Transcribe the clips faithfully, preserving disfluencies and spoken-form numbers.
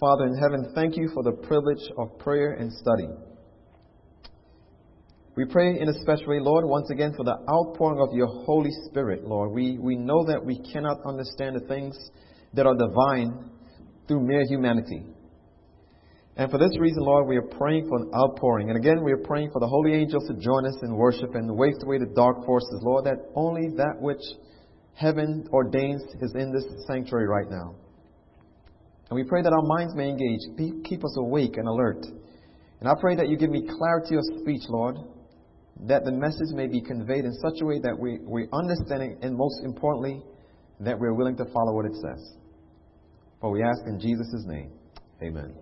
Father in heaven, thank you for the privilege of prayer and study. We pray in a special way, Lord, once again for the outpouring of your Holy Spirit, Lord. We, we know that we cannot understand the things that are divine through mere humanity. And for this reason, Lord, we are praying for an outpouring. And again, we are praying for the holy angels to join us in worship and wave away the dark forces, Lord, that only that which heaven ordains is in this sanctuary right now. And we pray that our minds may engage, be, keep us awake and alert. And I pray that you give me clarity of speech, Lord, that the message may be conveyed in such a way that we, we understand it, and most importantly, that we're willing to follow what it says. For we ask in Jesus' name. Amen.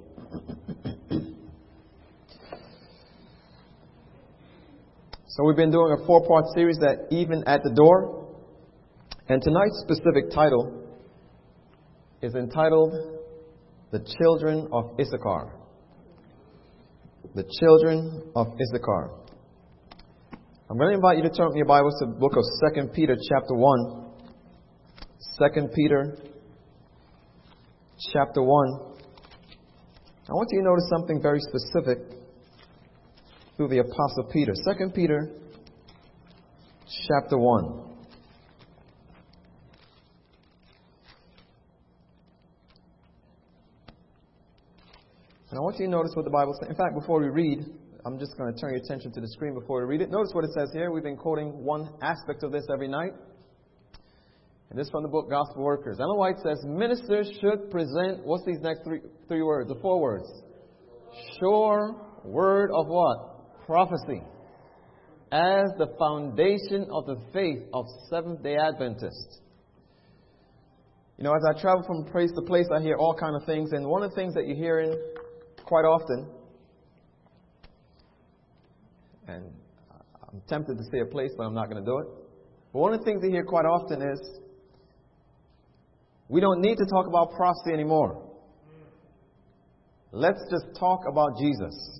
So we've been doing a four-part series, that Even at the Door. And tonight's specific title is entitled The Children of Issachar. The Children of Issachar. I'm going to invite you to turn your Bibles to the book of Second Peter chapter one. Second Peter chapter one. I want you to notice something very specific through the Apostle Peter. Second Peter chapter one. And I want you to notice what the Bible says. In fact, before we read, I'm just going to turn your attention to the screen before we read it. Notice what it says here. We've been quoting one aspect of this every night. And this is from the book Gospel Workers. Ellen White says, ministers should present, what's these next three three words, the four words? Sure word of what? Prophecy. As the foundation of the faith of Seventh-day Adventists. You know, as I travel from place to place, I hear all kinds of things. And one of the things that you're hearing quite often, and I'm tempted to say a place, but I'm not going to do it. But one of the things you hear quite often is, we don't need to talk about prophecy anymore. Let's just talk about Jesus.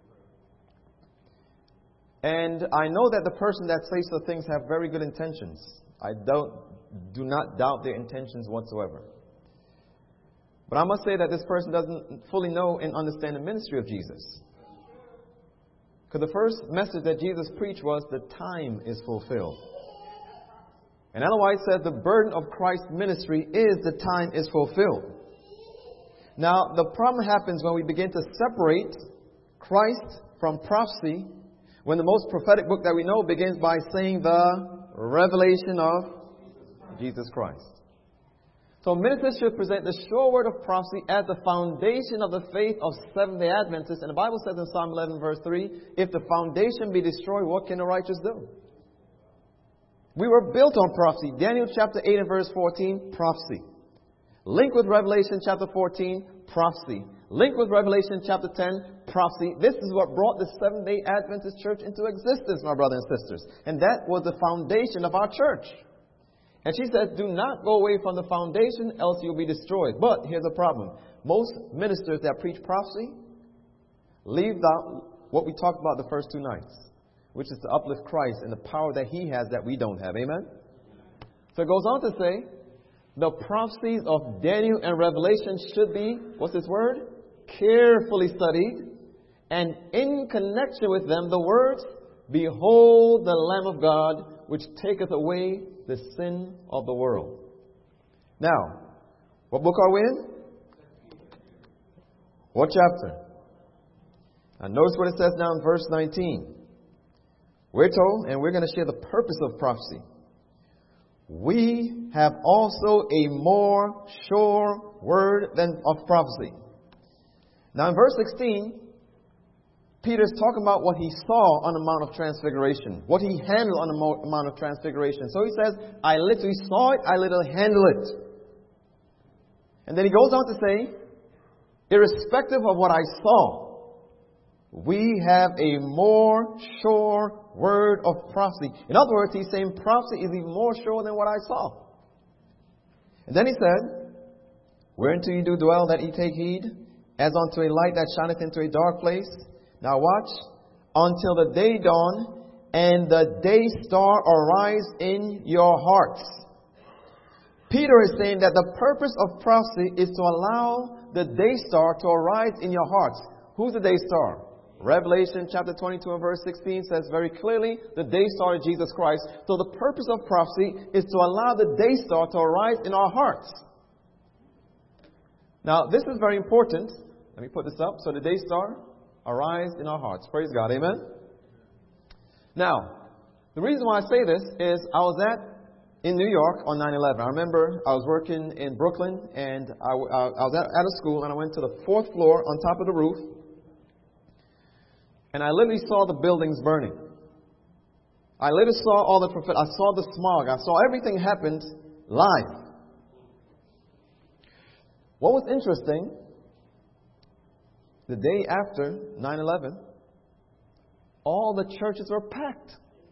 And I know that the person that says those things have very good intentions. I don't, do not doubt their intentions whatsoever. But I must say that this person doesn't fully know and understand the ministry of Jesus. Because the first message that Jesus preached was, the time is fulfilled. And Ellen White said the burden of Christ's ministry is the time is fulfilled. Now, the problem happens when we begin to separate Christ from prophecy, when the most prophetic book that we know begins by saying the revelation of Jesus Christ. So ministers should present the sure word of prophecy as the foundation of the faith of Seventh-day Adventists. And the Bible says in Psalm eleven verse three, if the foundation be destroyed, what can the righteous do? We were built on prophecy. Daniel chapter eight and verse fourteen, prophecy. Link with Revelation chapter fourteen, prophecy. Link with Revelation chapter ten, prophecy. This is what brought the Seventh-day Adventist church into existence, my brothers and sisters. And that was the foundation of our church. And she said, do not go away from the foundation, else you'll be destroyed. But here's the problem. Most ministers that preach prophecy leave out what we talked about the first two nights, which is to uplift Christ and the power that He has that we don't have. Amen? So it goes on to say, the prophecies of Daniel and Revelation should be, what's this word? Carefully studied. And in connection with them, the words, behold the Lamb of God, which taketh away the sin of the world. Now, what book are we in? What chapter? And notice what it says now in verse nineteen. We're told, and we're going to share the purpose of prophecy. We have also a more sure word than of prophecy. Now in verse sixteen, Peter's talking about what he saw on the Mount of Transfiguration, what he handled on the Mount of Transfiguration. So he says, I literally saw it, I literally handled it. And then he goes on to say, irrespective of what I saw, we have a more sure word of prophecy. In other words, he's saying prophecy is even more sure than what I saw. And then he said, whereunto ye do dwell, that ye take heed, as unto a light that shineth into a dark place. Now watch, until the day dawn and the day star arise in your hearts. Peter is saying that the purpose of prophecy is to allow the day star to arise in your hearts. Who's the day star? Revelation chapter twenty-two and verse sixteen says very clearly, the day star is Jesus Christ. So the purpose of prophecy is to allow the day star to arise in our hearts. Now, this is very important. Let me put this up. So the day star arise in our hearts. Praise God. Amen. Now, the reason why I say this is I was at in New York on nine eleven. I remember I was working in Brooklyn, and I, I, I was at, at a school, and I went to the fourth floor on top of the roof, and I literally saw the buildings burning. I literally saw all the prophet. I saw the smog. I saw everything happened live. What was interesting, the day after nine eleven, all the churches were packed.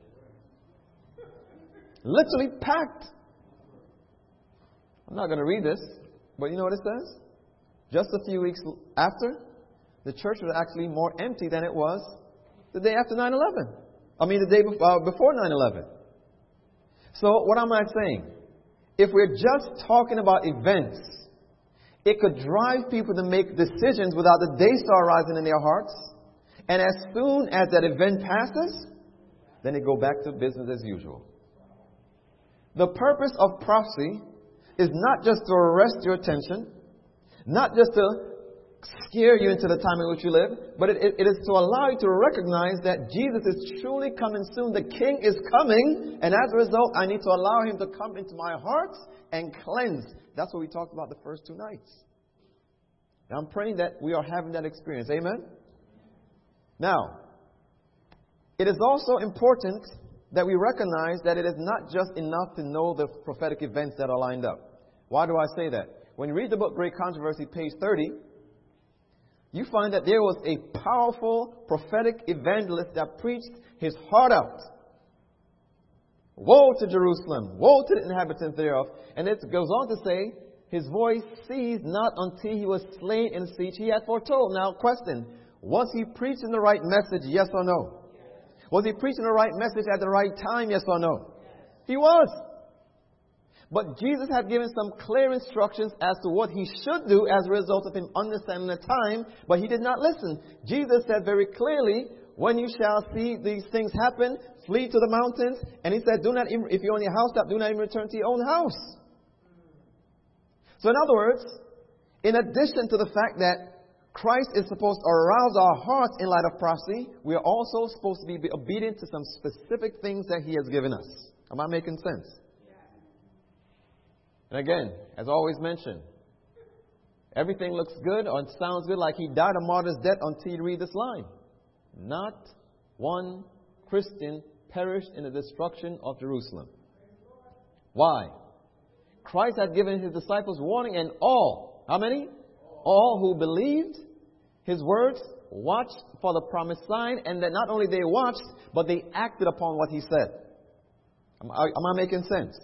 Literally packed. I'm not going to read this, but you know what it says? Just a few weeks after, the church was actually more empty than it was the day after nine eleven. I mean, the day before nine eleven. So, what am I saying? If we're just talking about events, it could drive people to make decisions without the day star rising in their hearts. And as soon as that event passes, then they go back to business as usual. The purpose of prophecy is not just to arrest your attention, not just to scare you into the time in which you live, but it, it, it is to allow you to recognize that Jesus is truly coming soon. The King is coming, and as a result, I need to allow Him to come into my heart and cleanse. That's what we talked about the first two nights. Now, I'm praying that we are having that experience. Amen? Now, it is also important that we recognize that it is not just enough to know the prophetic events that are lined up. Why do I say that? When you read the book Great Controversy, page thirty, you find that there was a powerful prophetic evangelist that preached his heart out. Woe to Jerusalem! Woe to the inhabitants thereof! And it goes on to say, his voice ceased not until he was slain in siege he had foretold. Now, question, was he preaching the right message, yes or no? Was he preaching the right message at the right time, yes or no? He was. But Jesus had given some clear instructions as to what he should do as a result of him understanding the time, but he did not listen. Jesus said very clearly, when you shall see these things happen, flee to the mountains. And he said, do not even, if you're on your housetop, do not even return to your own house. So in other words, in addition to the fact that Christ is supposed to arouse our hearts in light of prophecy, we are also supposed to be obedient to some specific things that He has given us. Am I making sense? And again, as always mentioned, everything looks good or sounds good, like He died a martyr's death until you read this line. Not one Christian perished in the destruction of Jerusalem. Why? Christ had given His disciples warning, and all, how many? All who believed His words watched for the promised sign, and that not only they watched, but they acted upon what He said. Am I, am I making sense?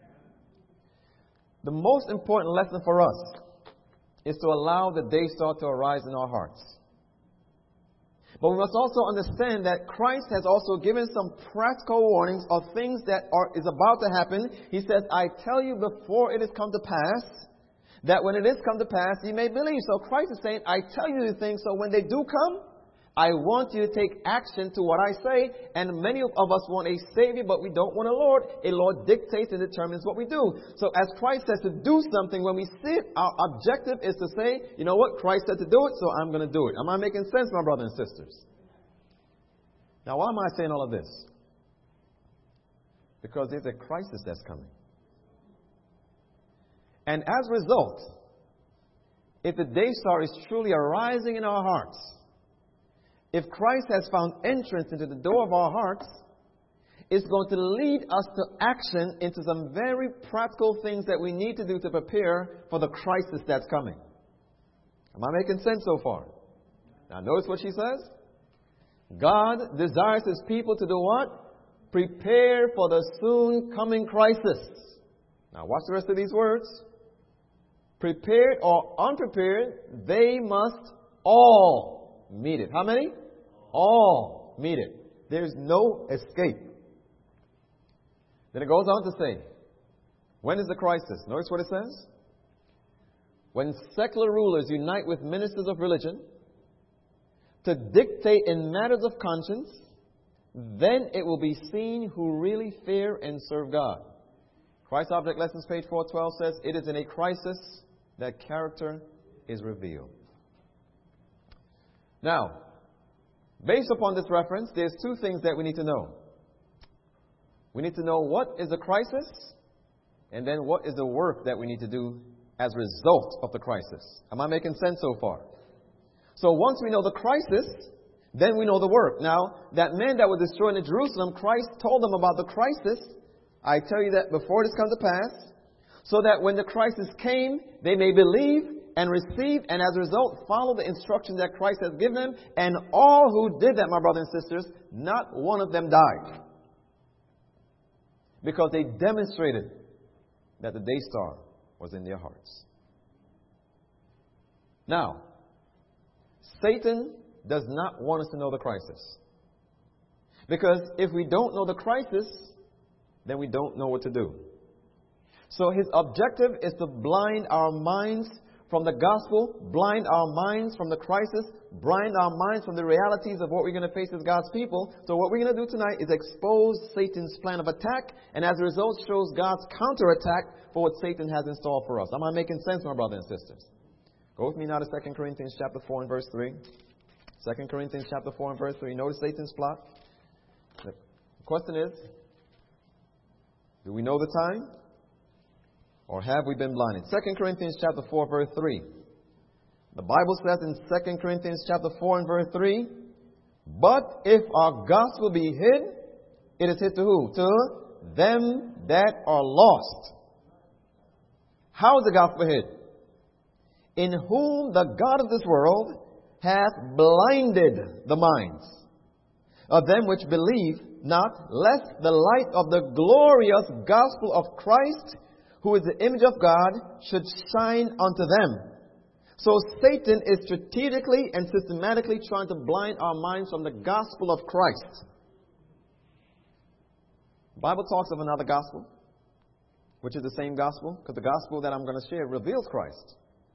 The most important lesson for us is to allow the day star to arise in our hearts. But we must also understand that Christ has also given some practical warnings of things that are is about to happen. He says, I tell you before it has come to pass, that when it is come to pass, you may believe. So Christ is saying, I tell you these things, so when they do come, I want you to take action to what I say. And many of us want a Savior, but we don't want a Lord. A Lord dictates and determines what we do. So as Christ says to do something, when we see it, our objective is to say, you know what, Christ said to do it, so I'm going to do it. Am I making sense, my brothers and sisters? Now, why am I saying all of this? Because there's a crisis that's coming. And as a result, if the day star is truly arising in our hearts, if Christ has found entrance into the door of our hearts, it's going to lead us to action into some very practical things that we need to do to prepare for the crisis that's coming. Am I making sense so far? Now notice what she says. God desires His people to do what? Prepare for the soon coming crisis. Now watch the rest of these words. Prepared or unprepared, they must all meet it. How many? All meet it. There's no escape. Then it goes on to say, when is the crisis? Notice what it says. when secular rulers unite with ministers of religion to dictate in matters of conscience, then it will be seen who really fear and serve God. Christ Object Lessons, page four twelve says, it is in a crisis that character is revealed. Now, based upon this reference, there's two things that we need to know. We need to know what is the crisis, and then what is the work that we need to do as a result of the crisis. Am I making sense so far? So once we know the crisis, then we know the work. Now, that man that was destroying in Jerusalem, Christ told them about the crisis. I tell you that before this comes to pass, so that when the crisis came, they may believe and receive, and as a result, follow the instructions that Christ has given them. And all who did that, my brothers and sisters, not one of them died. Because they demonstrated that the day star was in their hearts. Now, Satan does not want us to know the crisis. Because if we don't know the crisis, then we don't know what to do. So his objective is to blind our minds from the gospel, blind our minds from the crisis, blind our minds from the realities of what we're going to face as God's people. So what we're going to do tonight is expose Satan's plan of attack, and as a result shows God's counterattack for what Satan has in store for us. Am I making sense, my brothers and sisters? Go with me now to Second Corinthians chapter four and verse three. Second Corinthians chapter four and verse three. Notice Satan's plot. The question is, do we know the time? Or have we been blinded? Second Corinthians chapter four, verse three. The Bible says in Second Corinthians chapter four and verse three, but if our gospel be hid, it is hid to who? To them that are lost. How is the gospel hid? In whom the God of this world hath blinded the minds of them which believe not, lest the light of the glorious gospel of Christ, who is the image of God, should shine unto them. So Satan is strategically and systematically trying to blind our minds from the gospel of Christ. The Bible talks of another gospel, which is the same gospel, because the gospel that I'm going to share reveals Christ.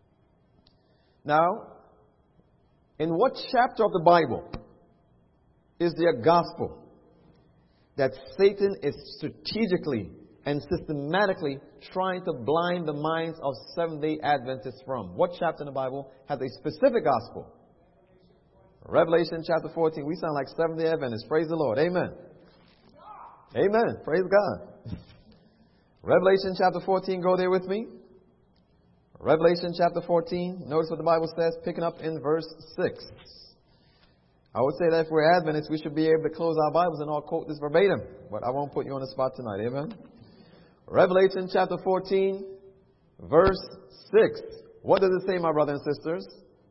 Now, in what chapter of the Bible is there a gospel that Satan is strategically and systematically trying to blind the minds of Seventh-day Adventists from? What chapter in the Bible has a specific gospel? Revelation chapter fourteen. We sound like Seventh-day Adventists. Praise the Lord. Amen. Amen. Praise God. Revelation chapter fourteen. Go there with me. Revelation chapter fourteen. Notice what the Bible says, picking up in verse six. I would say that if we're Adventists, we should be able to close our Bibles and all quote this verbatim. But I won't put you on the spot tonight. Amen. Revelation chapter fourteen, verse six. What does it say, my brothers and sisters?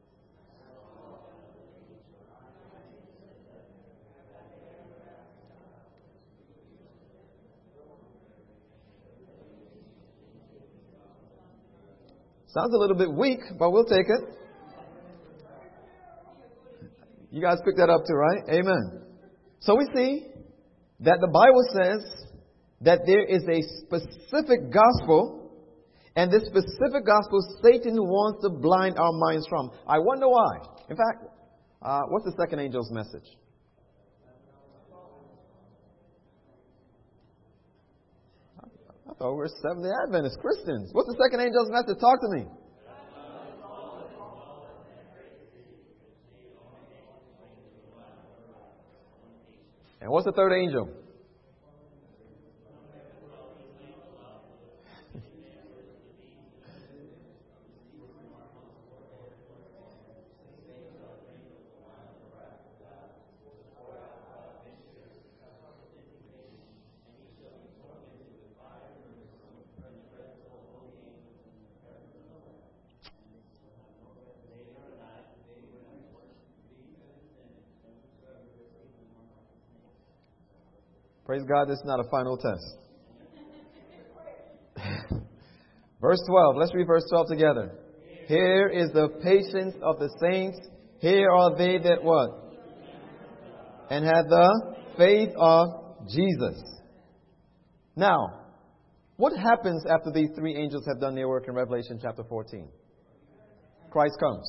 Sounds a little bit weak, but we'll take it. You guys picked that up too, right? Amen. So we see that the Bible says that there is a specific gospel, and this specific gospel Satan wants to blind our minds from. I wonder why. In fact, uh, what's the second angel's message? I thought we were Seventh-day Adventist Christians. What's the second angel's message? Talk to me. And what's the third angel? Praise God, this is not a final test. Verse twelve. Let's read verse twelve together. Here is the patience of the saints. Here are they that what? And have the faith of Jesus. Now, what happens after these three angels have done their work in Revelation chapter fourteen? Christ comes.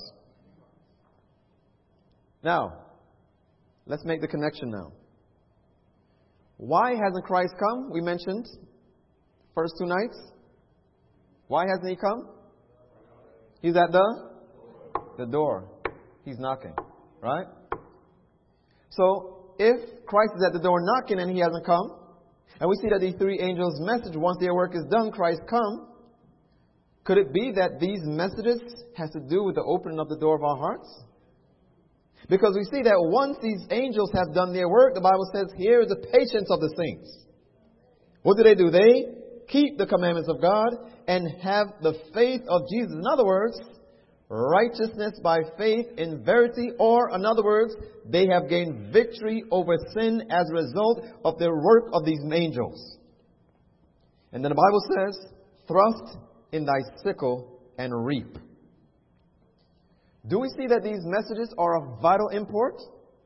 Now, let's make the connection now. Why hasn't Christ come? We mentioned first two nights. Why hasn't He come? He's at the, the door. He's knocking. Right? So, if Christ is at the door knocking and He hasn't come, and we see that these three angels' message, once their work is done, Christ come, could it be that these messages has to do with the opening of the door of our hearts? Because we see that once these angels have done their work, the Bible says, here is the patience of the saints. What do they do? They keep the commandments of God and have the faith of Jesus. In other words, righteousness by faith in verity, or in other words, they have gained victory over sin as a result of the work of these angels. And then the Bible says, thrust in thy sickle and reap. Do we see that these messages are of vital import?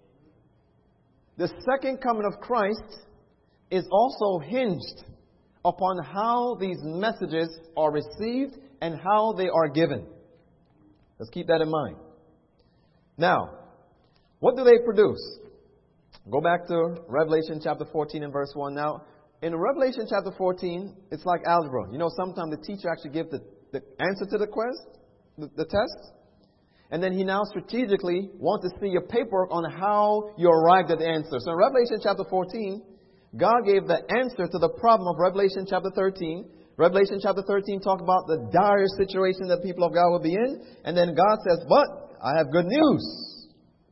The second coming of Christ is also hinged upon how these messages are received and how they are given. Let's keep that in mind. Now, what do they produce? Go back to Revelation chapter fourteen and verse one. Now, in Revelation chapter fourteen, it's like algebra. You know, sometimes the teacher actually gives the, the answer to the quest, the, the test. And then he now strategically wants to see your paperwork on how you arrived at the answer. So in Revelation chapter fourteen, God gave the answer to the problem of Revelation chapter thirteen. Revelation chapter thirteen talked about the dire situation that people of God will be in. And then God says, but I have good news.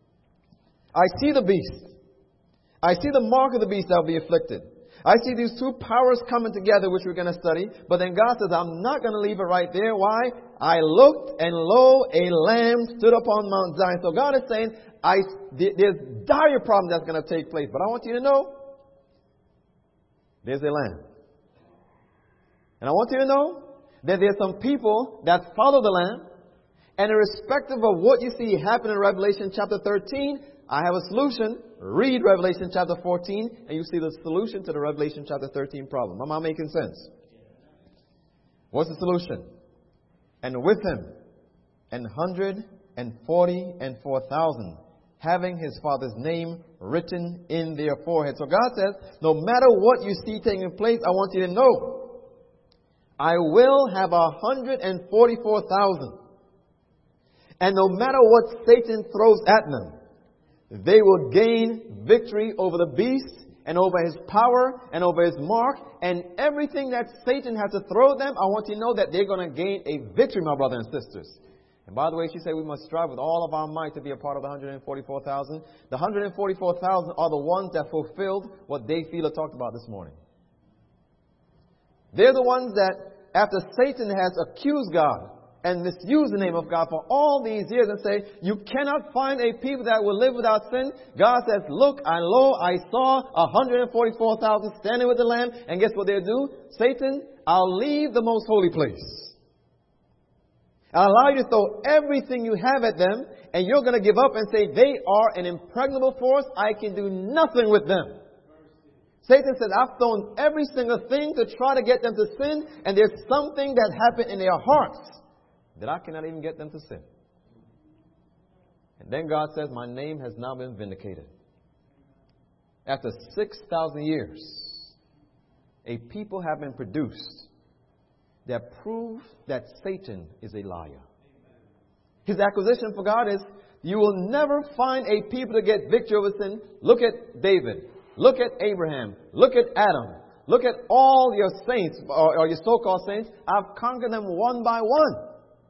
I see the beast. I see the mark of the beast that will be afflicted. I see these two powers coming together, which we're going to study. But then God says, I'm not going to leave it right there. Why? I looked, and lo, a lamb stood upon Mount Zion. So God is saying, I, there's dire problem that's going to take place. But I want you to know, there's a lamb. And I want you to know that there's some people that follow the lamb. And irrespective of what you see happen in Revelation chapter thirteen, I have a solution. Read Revelation chapter fourteen, and you see the solution to the Revelation chapter thirteen problem. Am I making sense? What's the solution? And with him, an hundred and forty and four thousand, having his Father's name written in their forehead. So God says, no matter what you see taking place, I want you to know, I will have a hundred and forty-four thousand. And no matter what Satan throws at them, they will gain victory over the beast and over his power and over his mark. And everything that Satan has to throw them, I want you to know that they're going to gain a victory, my brothers and sisters. And by the way, she said we must strive with all of our might to be a part of the one hundred forty-four thousand. The one hundred forty-four thousand are the ones that fulfilled what Dave Fiedler talked about this morning. They're the ones that, after Satan has accused God and misused the name of God for all these years and say, you cannot find a people that will live without sin. God says, look, and lo, I saw one hundred forty-four thousand standing with the Lamb. And guess what they'll do? Satan, I'll leave the most holy place. I'll allow you to throw everything you have at them. And you're going to give up and say, they are an impregnable force. I can do nothing with them. Satan said, I've thrown every single thing to try to get them to sin. And there's something that happened in their hearts that I cannot even get them to sin. And then God says, my name has now been vindicated. After six thousand years, a people have been produced that prove that Satan is a liar. His accusation for God is, you will never find a people to get victory over sin. Look at David. Look at Abraham. Look at Adam. Look at all your saints, or, or your so-called saints. I've conquered them one by one.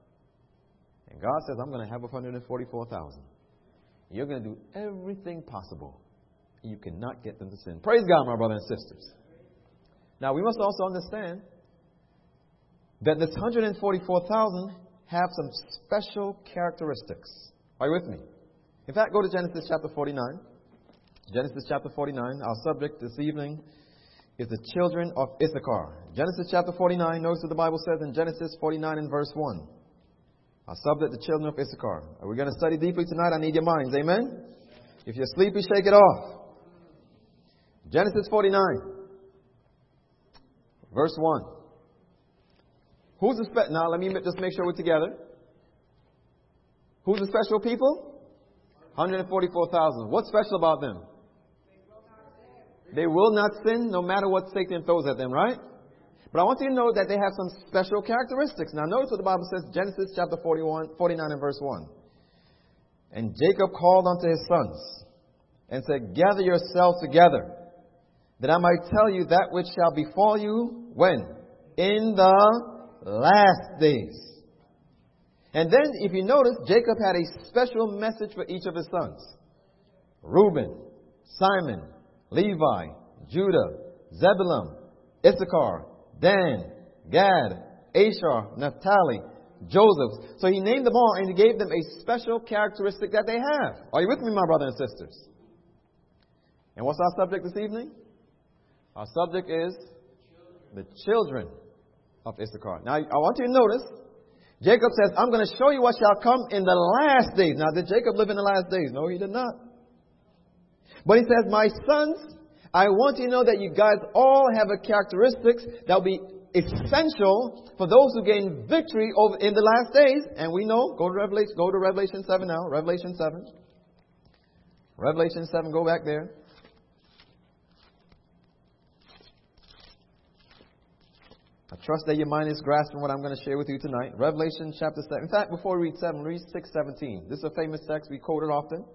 And God says, I'm going to have one hundred forty-four thousand. You're going to do everything possible. You cannot get them to sin. Praise God, my brothers and sisters. Now, we must also understand that this one hundred forty-four thousand have some special characteristics. Are you with me? In fact, go to Genesis chapter forty-nine. Genesis chapter forty-nine. Our subject this evening is the children of Issachar. Genesis chapter forty-nine. Notice what the Bible says in Genesis forty-nine and verse one. Our subject, the children of Issachar. Are we going to study deeply tonight? I need your minds. Amen? If you're sleepy, shake it off. Genesis forty-nine. Verse one. Who's the spe- Now, let me just make sure we're together. Who's the special people? one hundred forty-four thousand. What's special about them? They will not sin no matter what Satan throws at them, right? But I want you to know that they have some special characteristics. Now notice what the Bible says, Genesis chapter forty-one, forty-nine and verse one. And Jacob called unto his sons and said, gather yourselves together, that I might tell you that which shall befall you when? In the last days. And then, if you notice, Jacob had a special message for each of his sons. Reuben, Simon, Levi, Judah, Zebulun, Issachar, Dan, Gad, Asher, Naphtali, Joseph. So he named them all and he gave them a special characteristic that they have. Are you with me, my brothers and sisters? And what's our subject this evening? Our subject is the children of Issachar. Now, I want you to notice, Jacob says, I'm going to show you what shall come in the last days. Now, did Jacob live in the last days? No, he did not. But he says, my sons, I want you to know that you guys all have a characteristics that will be essential for those who gain victory over in the last days. And we know, go to Revelation, go to Revelation seven now. Revelation seven. Revelation seven, go back there. I trust that your mind is grasping what I'm going to share with you tonight. Revelation chapter seven. In fact, before we read seven, read six seventeen. This is a famous text. We quote it often.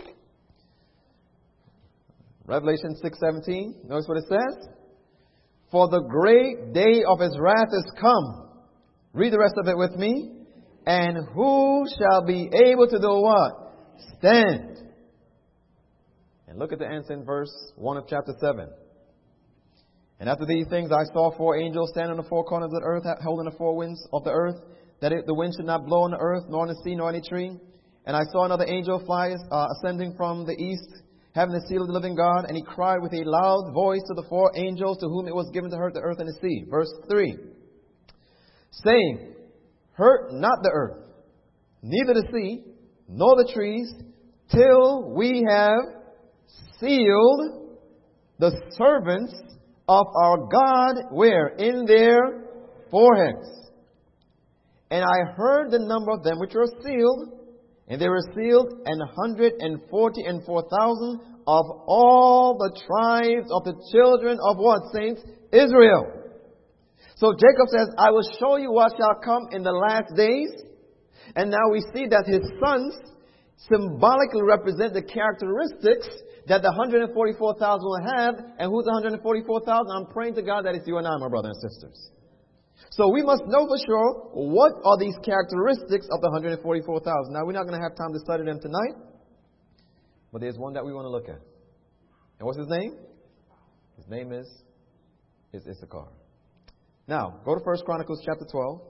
Revelation six seventeen. Notice what it says. For the great day of his wrath is come. Read the rest of it with me. And who shall be able to do what? Stand. And look at the answer in verse one of chapter seven. And after these things I saw four angels stand on the four corners of the earth, holding the four winds of the earth, that it, the wind should not blow on the earth, nor on the sea, nor any tree. And I saw another angel fly, uh, ascending from the east, having the seal of the living God. And he cried with a loud voice to the four angels to whom it was given to hurt the earth and the sea. Verse three. Saying, hurt not the earth, neither the sea, nor the trees, till we have sealed the servants of our God, where? In their foreheads. And I heard the number of them which were sealed, and they were sealed an hundred and forty and four thousand of all the tribes of the children of what, saints? Israel. So Jacob says, I will show you what shall come in the last days. And now we see that his sons symbolically represent the characteristics that the one hundred forty-four thousand will have. And who's the one hundred forty-four thousand? I'm praying to God that it's you and I, my brothers and sisters. So we must know for sure what are these characteristics of the one hundred forty-four thousand. Now, we're not going to have time to study them tonight, but there's one that we want to look at. And what's his name? His name is, is Issachar. Now, go to First Chronicles chapter twelve.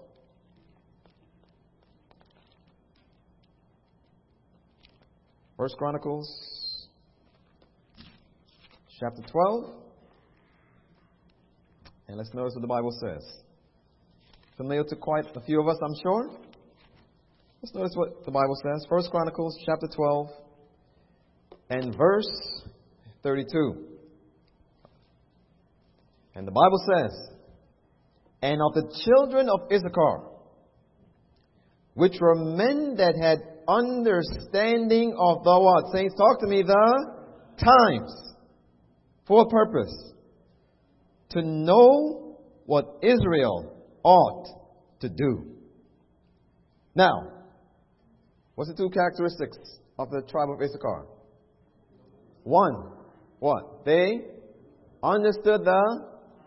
First Chronicles chapter twelve. And let's notice what the Bible says. Familiar to quite a few of us, I'm sure. Let's notice what the Bible says. First Chronicles chapter twelve and verse thirty-two. And the Bible says, and of the children of Issachar, which were men that had understanding of the what? Saints, talk to me. The times. For a purpose. To know what Israel ought to do. Now, what's the two characteristics of the tribe of Issachar? One, what? They understood the...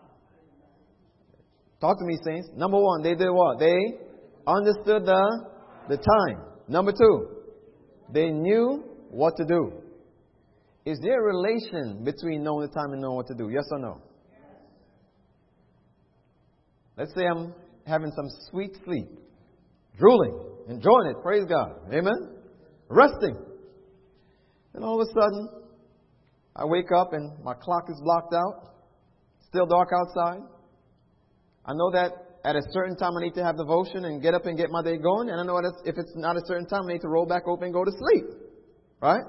Talk to me, saints. Number one, they did what? They understood the, the time. Number two, they knew what to do. Is there a relation between knowing the time and knowing what to do? Yes or no? Let's say I'm having some sweet sleep, drooling, enjoying it, praise God, amen, resting. And all of a sudden, I wake up and my clock is blocked out, still dark outside. I know that at a certain time I need to have devotion and get up and get my day going. And I know that if it's not a certain time, I need to roll back over and go to sleep. Right?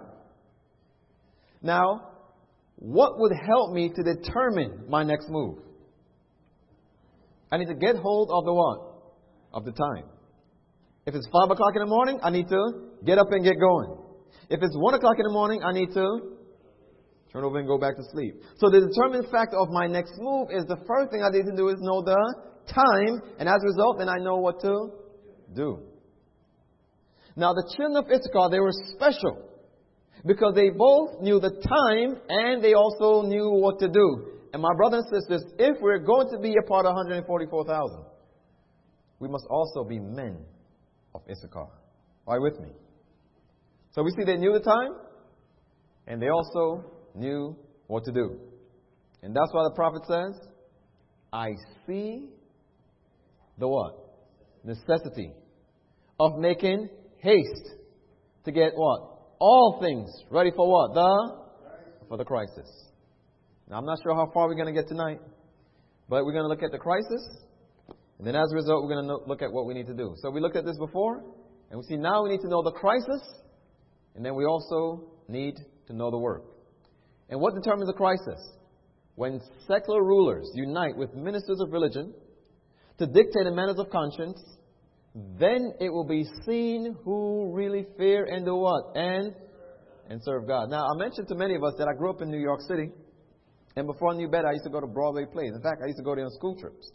Now, what would help me to determine my next move? I need to get hold of the what? Of the time. If it's five o'clock in the morning, I need to get up and get going. If it's one o'clock in the morning, I need to turn over and go back to sleep. So the determining factor of my next move is the first thing I need to do is know the time. And as a result, then I know what to do. Now the children of Issachar, they were special because they both knew the time and they also knew what to do. And my brothers and sisters, if we're going to be a part of one hundred forty-four thousand, we must also be men of Issachar. Are you with me? So we see they knew the time and they also knew what to do. And that's why the prophet says, I see the what? Necessity of making haste to get what? All things ready for what? The for the crisis. Now I'm not sure how far we're going to get tonight, but we're going to look at the crisis, and then as a result we're going to look at what we need to do. So we looked at this before, and we see now we need to know the crisis, and then we also need to know the work. And what determines the crisis? When secular rulers unite with ministers of religion to dictate the manners of conscience, then it will be seen who really fear and do what? And and serve God. Now, I mentioned to many of us that I grew up in New York City. And before I knew better, I used to go to Broadway plays. In fact, I used to go there on school trips.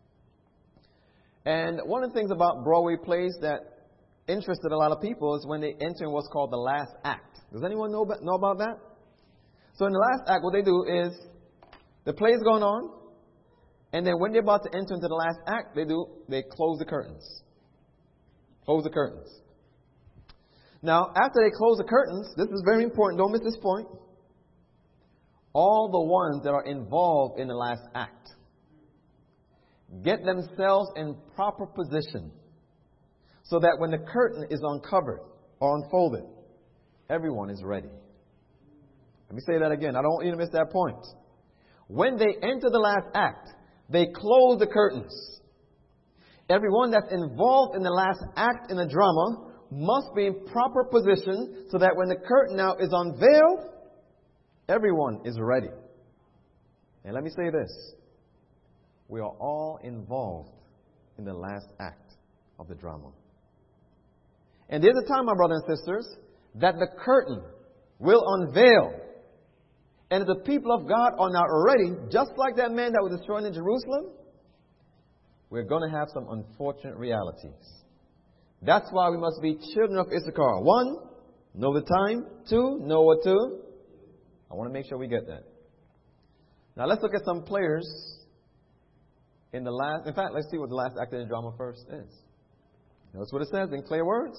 And one of the things about Broadway plays that interested a lot of people is when they enter in what's called the last act. Does anyone know, know about that? So in the last act, what they do is the play is going on. And then when they're about to enter into the last act, they do they close the curtains. Close the curtains. Now, after they close the curtains, this is very important. Don't miss this point. All the ones that are involved in the last act get themselves in proper position so that when the curtain is uncovered or unfolded, everyone is ready. Let me say that again. I don't want you to miss that point. When they enter the last act, they close the curtains. Everyone that's involved in the last act in the drama must be in proper position so that when the curtain now is unveiled, everyone is ready. And let me say this. We are all involved in the last act of the drama. And there's a time, my brothers and sisters, that the curtain will unveil. And if the people of God are not ready, just like that man that was destroyed in Jerusalem, we're going to have some unfortunate realities. That's why we must be children of Issachar. One, know the time. Two, know what to. I want to make sure we get that. Now let's look at some players in the last. In fact, let's see what the last act in the drama first is. Notice what it says in clear words.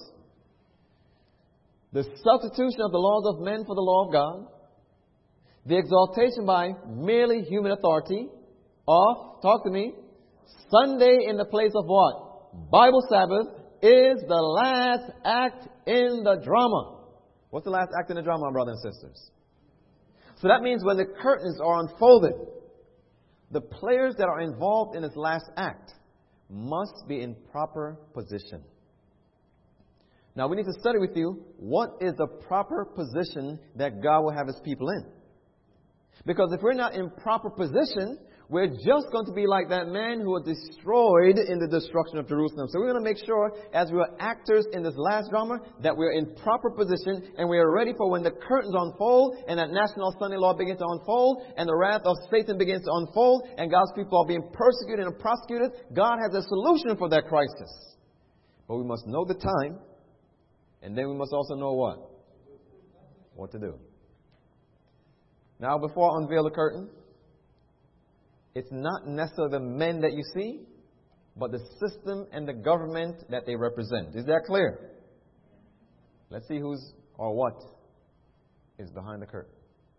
The substitution of the laws of men for the law of God. The exaltation by merely human authority of, talk to me, Sunday in the place of what? Bible Sabbath is the last act in the drama. What's the last act in the drama, brothers and sisters? So that means when the curtains are unfolded, the players that are involved in this last act must be in proper position. Now we need to study with you what is the proper position that God will have His people in. Because if we're not in proper position, we're just going to be like that man who was destroyed in the destruction of Jerusalem. So we're going to make sure, as we are actors in this last drama, that we're in proper position and we are ready for when the curtains unfold and that national Sunday law begins to unfold and the wrath of Satan begins to unfold and God's people are being persecuted and prosecuted. God has a solution for that crisis. But we must know the time, and then we must also know what? What to do. Now, before I unveil the curtain, it's not necessarily the men that you see, but the system and the government that they represent. Is that clear? Let's see who's or what is behind the curtain.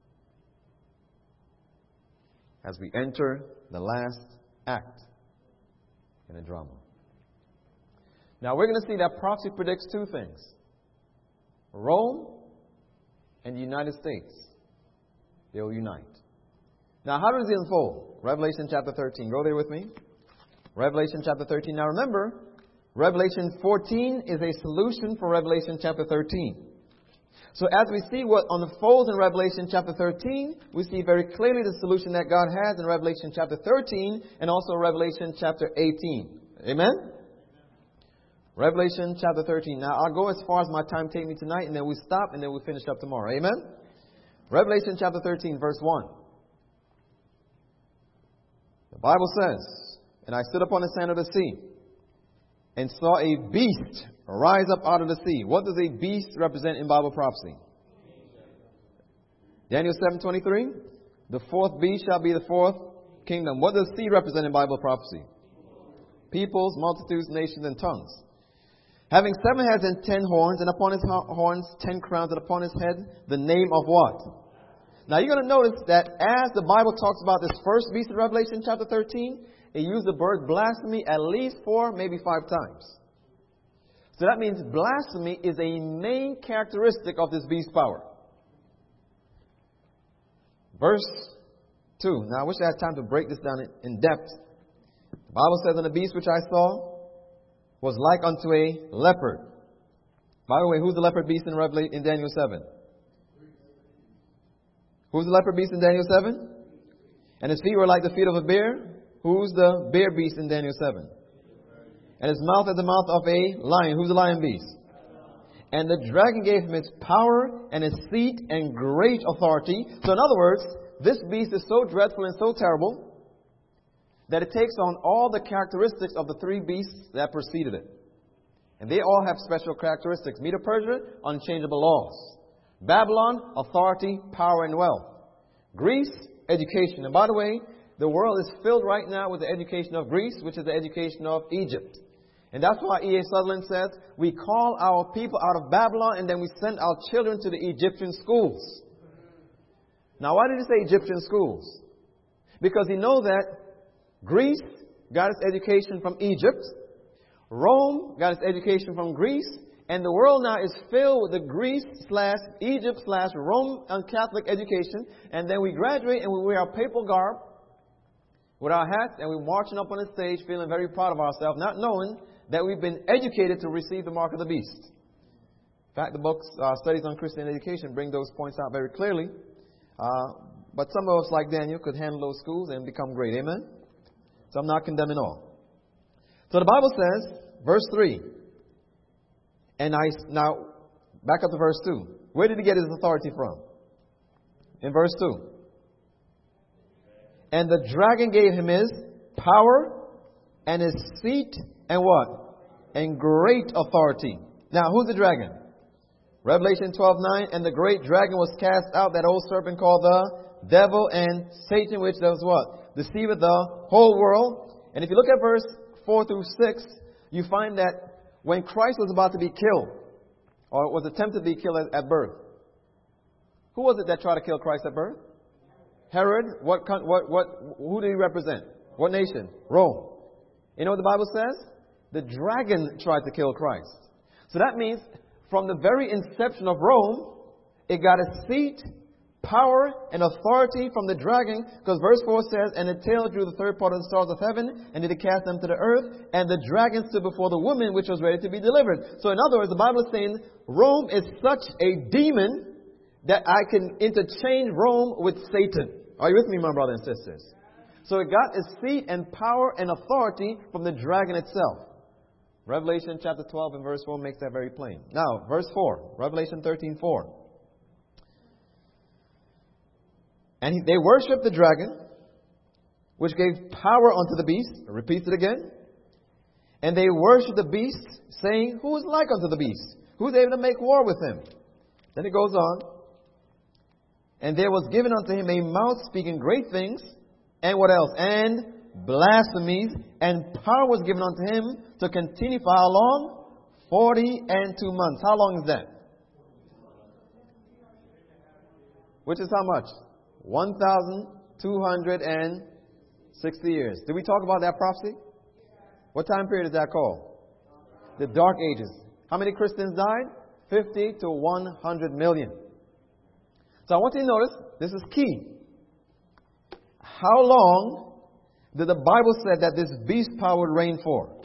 As we enter the last act in the drama. Now, we're going to see that prophecy predicts two things. Rome and the United States. They will unite. Now, how does it unfold? Revelation chapter thirteen. Go there with me. Revelation chapter thirteen. Now, remember, Revelation fourteen is a solution for Revelation chapter thirteen. So, as we see what unfolds in Revelation chapter thirteen, we see very clearly the solution that God has in Revelation chapter thirteen and also Revelation chapter eighteen. Amen? Revelation chapter thirteen. Now, I'll go as far as my time takes me tonight, and then we stop, and then we finish up tomorrow. Amen? Revelation chapter thirteen, verse one. The Bible says, "And I stood upon the sand of the sea, and saw a beast rise up out of the sea." What does a beast represent in Bible prophecy? Daniel seven twenty-three. "The fourth beast shall be the fourth kingdom." What does sea represent in Bible prophecy? Peoples, multitudes, nations, and tongues. "Having seven heads and ten horns, and upon his horns ten crowns, and upon his head the name of" what? Now you're going to notice that as the Bible talks about this first beast in Revelation chapter thirteen, it used the word blasphemy at least four, maybe five times. So that means blasphemy is a main characteristic of this beast power. Verse two. Now I wish I had time to break this down in depth. The Bible says, "And the beast which I saw was like unto a leopard." By the way, who's the leopard beast in Revelation in Daniel seven? Who's the leopard beast in Daniel seven? "And his feet were like the feet of a bear." Who's the bear beast in Daniel seven? "And his mouth as the mouth of a lion." Who's the lion beast? "And the dragon gave him its power and its seat and great authority." So in other words, this beast is so dreadful and so terrible that it takes on all the characteristics of the three beasts that preceded it. And they all have special characteristics. Medo-Persia, unchangeable laws. Babylon, authority, power, and wealth. Greece, education. And by the way, the world is filled right now with the education of Greece, which is the education of Egypt. And that's why E A Sutherland says, "We call our people out of Babylon, and then we send our children to the Egyptian schools." Now, why did he say Egyptian schools? Because he knows that Greece got its education from Egypt. Rome got its education from Greece. And the world now is filled with the Greece slash Egypt slash Rome and Catholic education. And then we graduate and we wear our papal garb with our hats, and we're marching up on the stage feeling very proud of ourselves, not knowing that we've been educated to receive the mark of the beast. In fact, the books, uh, Studies on Christian Education, bring those points out very clearly. Uh, but some of us, like Daniel, could handle those schools and become great. Amen? So I'm not condemning all. So the Bible says, verse three. And I, now, back up to verse two. Where did he get his authority from? In verse two. "And the dragon gave him his power and his seat and" what? "And great authority." Now, who's the dragon? Revelation twelve nine. "And the great dragon was cast out, that old serpent called the devil and Satan, which does" what? "Deceiveth the whole world." And if you look at verse four through six, you find that when Christ was about to be killed, or was attempted to be killed at, at birth, who was it that tried to kill Christ at birth? Herod. What, what, what, who did he represent? What nation? Rome. You know what the Bible says? The dragon tried to kill Christ. So that means from the very inception of Rome, it got a seat, power, and authority from the dragon. Because verse four says, "And the tail drew the third part of the stars of heaven, and did it cast them to the earth. And the dragon stood before the woman, which was ready to be delivered." So in other words, the Bible is saying Rome is such a demon that I can interchange Rome with Satan. Are you with me, my brothers and sisters? So it got its seat and power and authority from the dragon itself. Revelation chapter twelve and verse four makes that very plain. Now, verse four. Revelation thirteen four. "And he, they worshipped the dragon, which gave power unto the beast." Repeats it again. "And they worshipped the beast, saying, Who is like unto the beast? Who is able to make war with him?" Then it goes on. "And there was given unto him a mouth speaking great things." And what else? "And blasphemies. And power was given unto him to continue for how long? Forty and two months. How long is that? Which is how much? one thousand two hundred sixty years. Did we talk about that prophecy? What time period is that called? The Dark Ages. How many Christians died? fifty to one hundred million. So I want you to notice, this is key. How long did the Bible say that this beast power would reign for?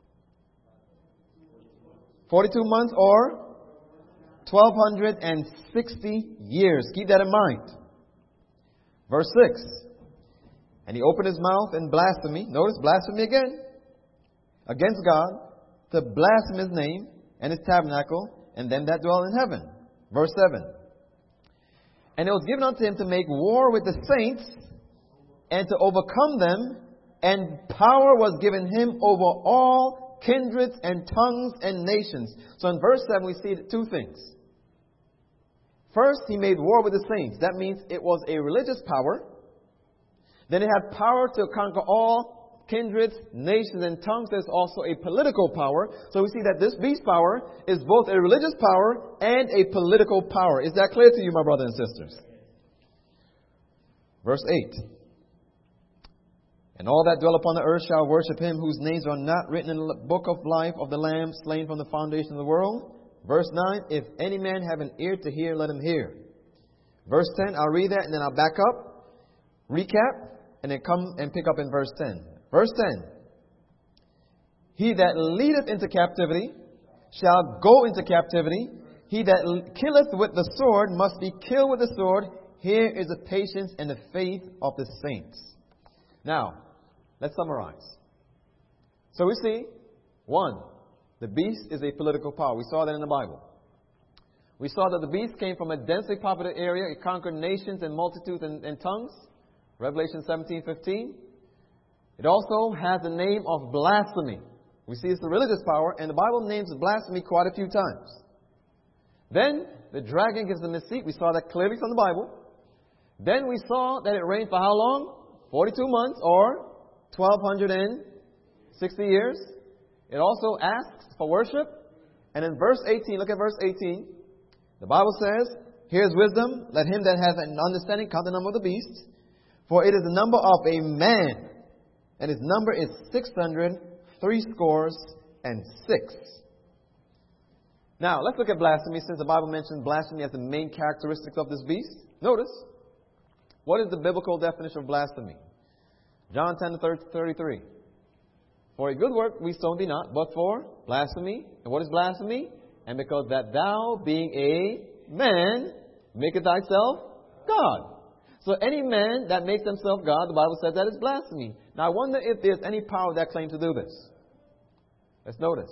forty-two months or twelve sixty years. Keep that in mind. Verse six. "And he opened his mouth in blasphemy." Notice blasphemy again. "Against God, to blaspheme his name and his tabernacle and them that dwell in heaven. Verse seven. And it was given unto him to make war with the saints and to overcome them, and power was given him over all kindreds and tongues and nations. So in verse seven we see two things. First, he made war with the saints. That means it was a religious power. Then it had power to conquer all kindreds, nations, and tongues. There's also a political power. So we see that this beast power is both a religious power and a political power. Is that clear to you, my brothers and sisters? Verse eight. And all that dwell upon the earth shall worship him whose names are not written in the book of life of the Lamb slain from the foundation of the world. Verse nine, if any man have an ear to hear, let him hear. Verse ten, I'll read that and then I'll back up, recap, and then come and pick up in verse ten. Verse ten, he that leadeth into captivity shall go into captivity. He that killeth with the sword must be killed with the sword. Here is the patience and the faith of the saints. Now, let's summarize. So we see, one, the beast is a political power. We saw that in the Bible. We saw that the beast came from a densely populated area. It conquered nations and multitudes and, and tongues. Revelation seventeen fifteen. It also has the name of blasphemy. We see it's the religious power, and the Bible names blasphemy quite a few times. Then, the dragon gives them a seat. We saw that clearly from the Bible. Then we saw that it reigned for how long? forty-two months, or twelve sixty years. It also asks for worship. And in verse eighteen, look at verse eighteen. The Bible says, here's wisdom. Let him that hath an understanding count the number of the beast. For it is the number of a man. And his number is six hundred, three scores, and six. Now, let's look at blasphemy, since the Bible mentions blasphemy as the main characteristics of this beast. Notice, what is the biblical definition of blasphemy? John ten thirty-three. For a good work we stone thee not, but for blasphemy. And what is blasphemy? And because that thou, being a man, maketh thyself God. So any man that makes himself God, the Bible says that is blasphemy. Now I wonder if there's any power that claims to do this. Let's notice.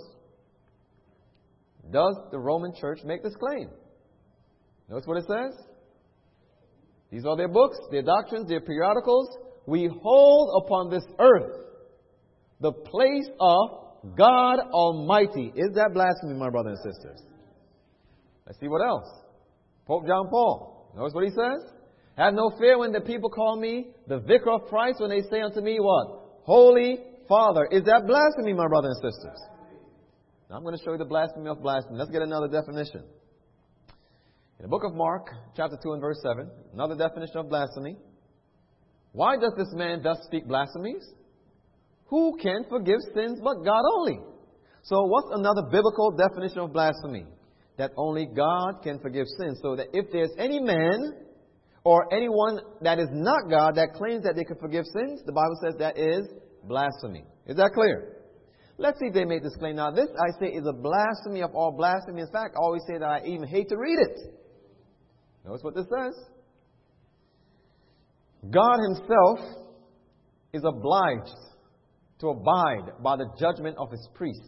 Does the Roman Church make this claim? Notice what it says. These are their books, their doctrines, their periodicals. We hold upon this earth the place of God Almighty. Is that blasphemy, my brothers and sisters? Let's see what else. Pope John Paul. Notice what he says. Have no fear when the people call me the vicar of Christ, when they say unto me what? Holy Father. Is that blasphemy, my brothers and sisters? Now I'm going to show you the blasphemy of blasphemy. Let's get another definition. In the book of Mark, chapter two and verse seven, another definition of blasphemy. Why does this man thus speak blasphemies? Who can forgive sins but God only? So what's another biblical definition of blasphemy? That only God can forgive sins. So that if there's any man or anyone that is not God that claims that they can forgive sins, the Bible says that is blasphemy. Is that clear? Let's see if they make this claim. Now this, I say, is a blasphemy of all blasphemy. In fact, I always say that I even hate to read it. Notice what this says. God himself is obliged to abide by the judgment of his priests,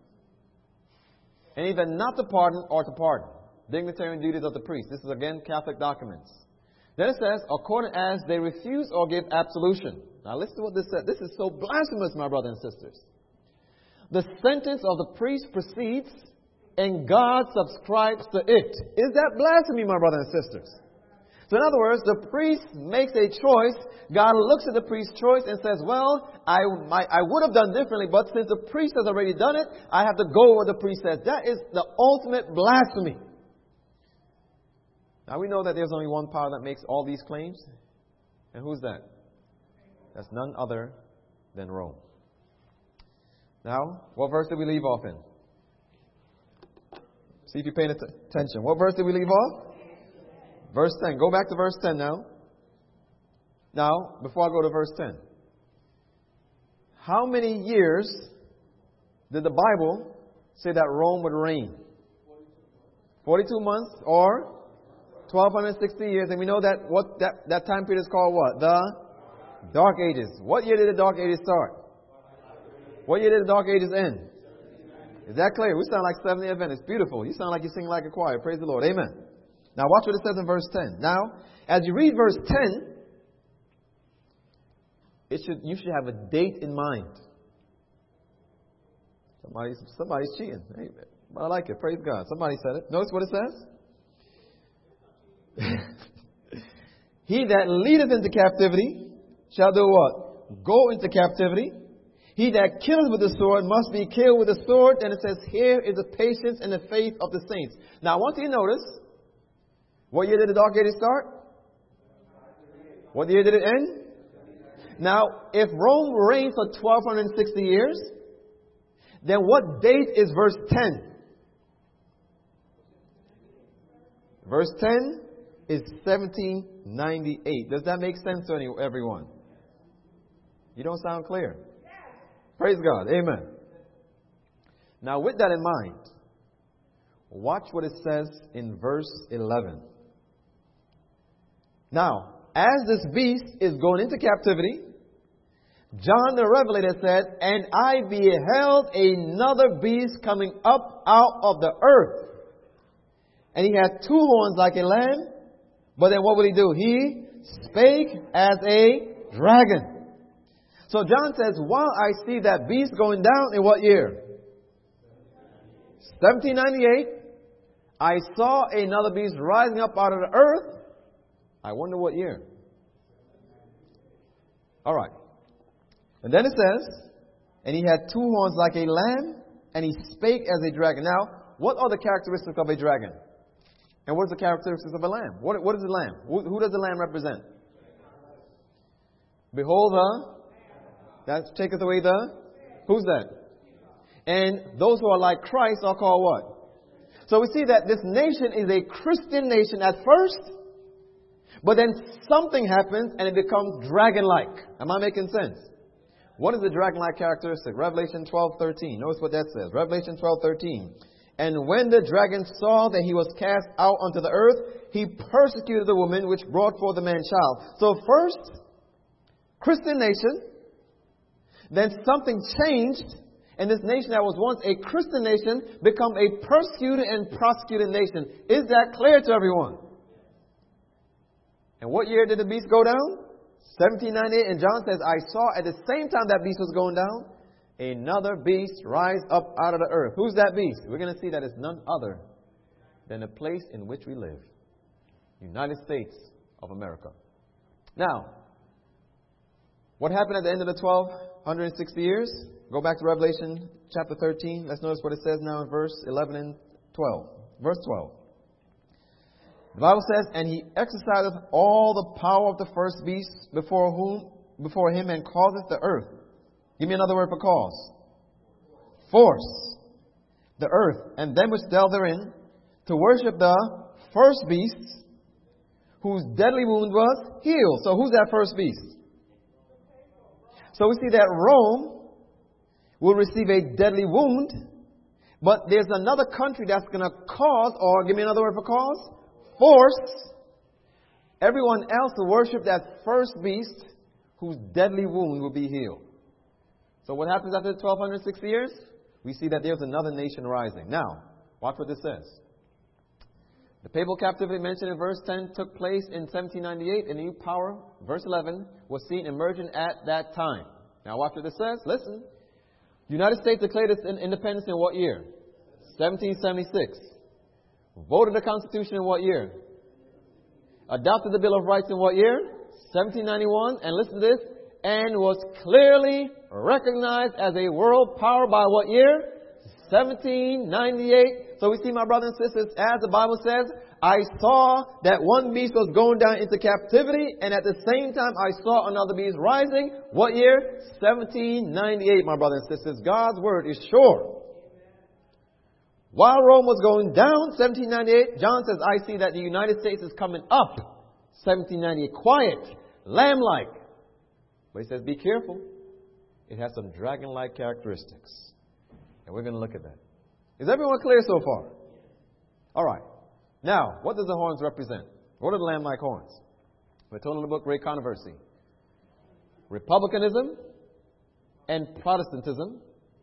and either not to pardon or to pardon. Dignitary and duties of the priest. This is again Catholic documents. Then it says, according as they refuse or give absolution. Now listen to what this says. This is so blasphemous, my brothers and sisters. The sentence of the priest proceeds, and God subscribes to it. Is that blasphemy, my brothers and sisters? So in other words, the priest makes a choice. God looks at the priest's choice and says, well, I, I, I would have done differently, but since the priest has already done it, I have to go where the priest says. That is the ultimate blasphemy. Now we know that there's only one power that makes all these claims. And who's that? That's none other than Rome. Now, what verse did we leave off in? See if you're paying attention. What verse did we leave off? Verse ten. Go back to verse ten now. Now, before I go to verse ten. How many years did the Bible say that Rome would reign? forty-two months or twelve sixty years. And we know that what that, that time period is called what? The Dark Ages. What year did the Dark Ages start? What year did the Dark Ages end? Is that clear? We sound like Seventh-day Adventists. Beautiful. You sound like you sing like a choir. Praise the Lord. Amen. Now watch what it says in verse ten. Now, as you read verse ten, it should you should have a date in mind. Somebody's somebody's cheating. Hey, but I like it. Praise God. Somebody said it. Notice what it says. He that leadeth into captivity shall do what? Go into captivity. He that killeth with the sword must be killed with the sword. And it says, here is the patience and the faith of the saints. Now I want you to notice, what year did the Dark Ages start? What year did it end? Now, if Rome reigned for twelve sixty years, then what date is verse ten? Verse ten is seventeen ninety-eight. Does that make sense to any, everyone? You don't sound clear. Praise God. Amen. Now, with that in mind, watch what it says in verse eleven. Now, as this beast is going into captivity, John the Revelator said, and I beheld another beast coming up out of the earth. And he had two horns like a lamb. But then what would he do? He spake as a dragon. So John says, while I see that beast going down in what year? seventeen ninety-eight. I saw another beast rising up out of the earth. I wonder what year. All right. And then it says, and he had two horns like a lamb, and he spake as a dragon. Now, what are the characteristics of a dragon? And what is the characteristics of a lamb? What, what is a lamb? Who, who does the lamb represent? Behold the, that taketh away the, who's that? And those who are like Christ are called what? So we see that this nation is a Christian nation at first, but then something happens and it becomes dragon-like. Am I making sense? What is the dragon-like characteristic? Revelation twelve thirteen. Notice what that says. Revelation twelve thirteen. And when the dragon saw that he was cast out unto the earth, he persecuted the woman which brought forth the man-child. So first, Christian nation. Then something changed. And this nation that was once a Christian nation become a persecuted and prosecuted nation. Is that clear to everyone? And what year did the beast go down? seventeen ninety-eight. And John says, I saw at the same time that beast was going down, another beast rise up out of the earth. Who's that beast? We're going to see that it's none other than the place in which we live. United States of America. Now, what happened at the end of the twelve sixty years? Go back to Revelation chapter thirteen. Let's notice what it says now in verse eleven and twelve. Verse twelve. The Bible says, and he exerciseth all the power of the first beast before whom, before him, and causeth the earth. Give me another word for cause. Force. The earth, and them which dwell therein, to worship the first beast, whose deadly wound was healed. So who's that first beast? So we see that Rome will receive a deadly wound, but there's another country that's going to cause, or give me another word for cause, force everyone else to worship that first beast whose deadly wound will be healed. So what happens after the twelve sixty years? We see that there's another nation rising. Now, watch what this says. The papal captivity mentioned in verse ten took place in seventeen ninety-eight. And a new power, verse eleven, was seen emerging at that time. Now watch what this says. Listen. The United States declared its independence in what year? seventeen seventy-six. Voted the Constitution in what year? Adopted the Bill of Rights in what year? seventeen ninety-one. And listen to this. And was clearly recognized as a world power by what year? seventeen ninety-eight. So we see, my brothers and sisters, as the Bible says, I saw that one beast was going down into captivity, and at the same time I saw another beast rising. What year? seventeen ninety-eight, my brothers and sisters. God's word is sure. While Rome was going down, seventeen ninety-eight, John says, I see that the United States is coming up. seventeen ninety-eight, quiet, lamb-like. But he says, be careful. It has some dragon-like characteristics. And we're going to look at that. Is everyone clear so far? All right. Now, what does the horns represent? What are the lamb-like horns? We're told in the book Great Controversy. Republicanism and Protestantism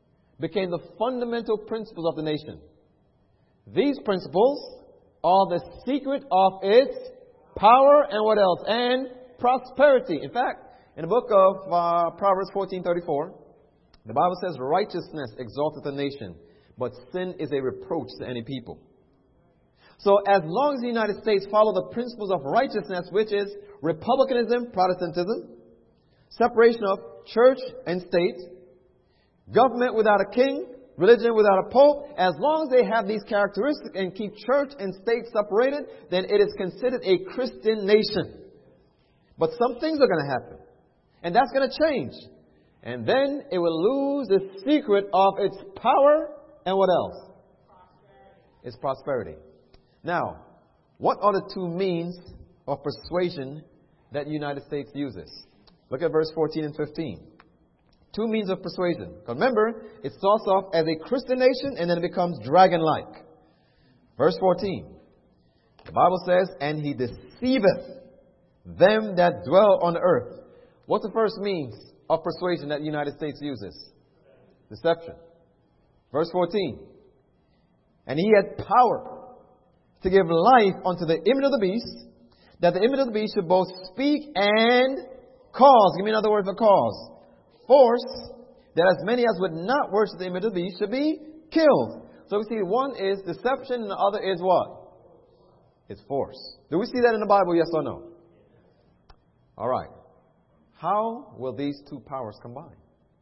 became the fundamental principles of the nation. These principles are the secret of its power and what else? And prosperity. In fact, in the book of uh, Proverbs fourteen thirty-four, the Bible says, righteousness exalteth a nation, but sin is a reproach to any people. So as long as the United States follow the principles of righteousness, which is republicanism, Protestantism, separation of church and state, government without a king, religion without a pope, as long as they have these characteristics and keep church and state separated, then it is considered a Christian nation. But some things are going to happen. And that's going to change. And then it will lose the secret of its power and what else? Prosperity. Its prosperity. Now, what are the two means of persuasion that the United States uses? Look at verse fourteen and fifteen. Two means of persuasion. Because remember, it starts off as a Christian nation and then it becomes dragon-like. Verse fourteen. The Bible says, and he deceiveth them that dwell on the earth. What's the first means of persuasion that the United States uses? Deception. Verse fourteen. And he had power to give life unto the image of the beast, that the image of the beast should both speak and cause. Give me another word for cause. Force, that as many as would not worship the image of the beast should be killed. So we see one is deception and the other is what? It's force. Do we see that in the Bible, yes or no? All right. How will these two powers combine?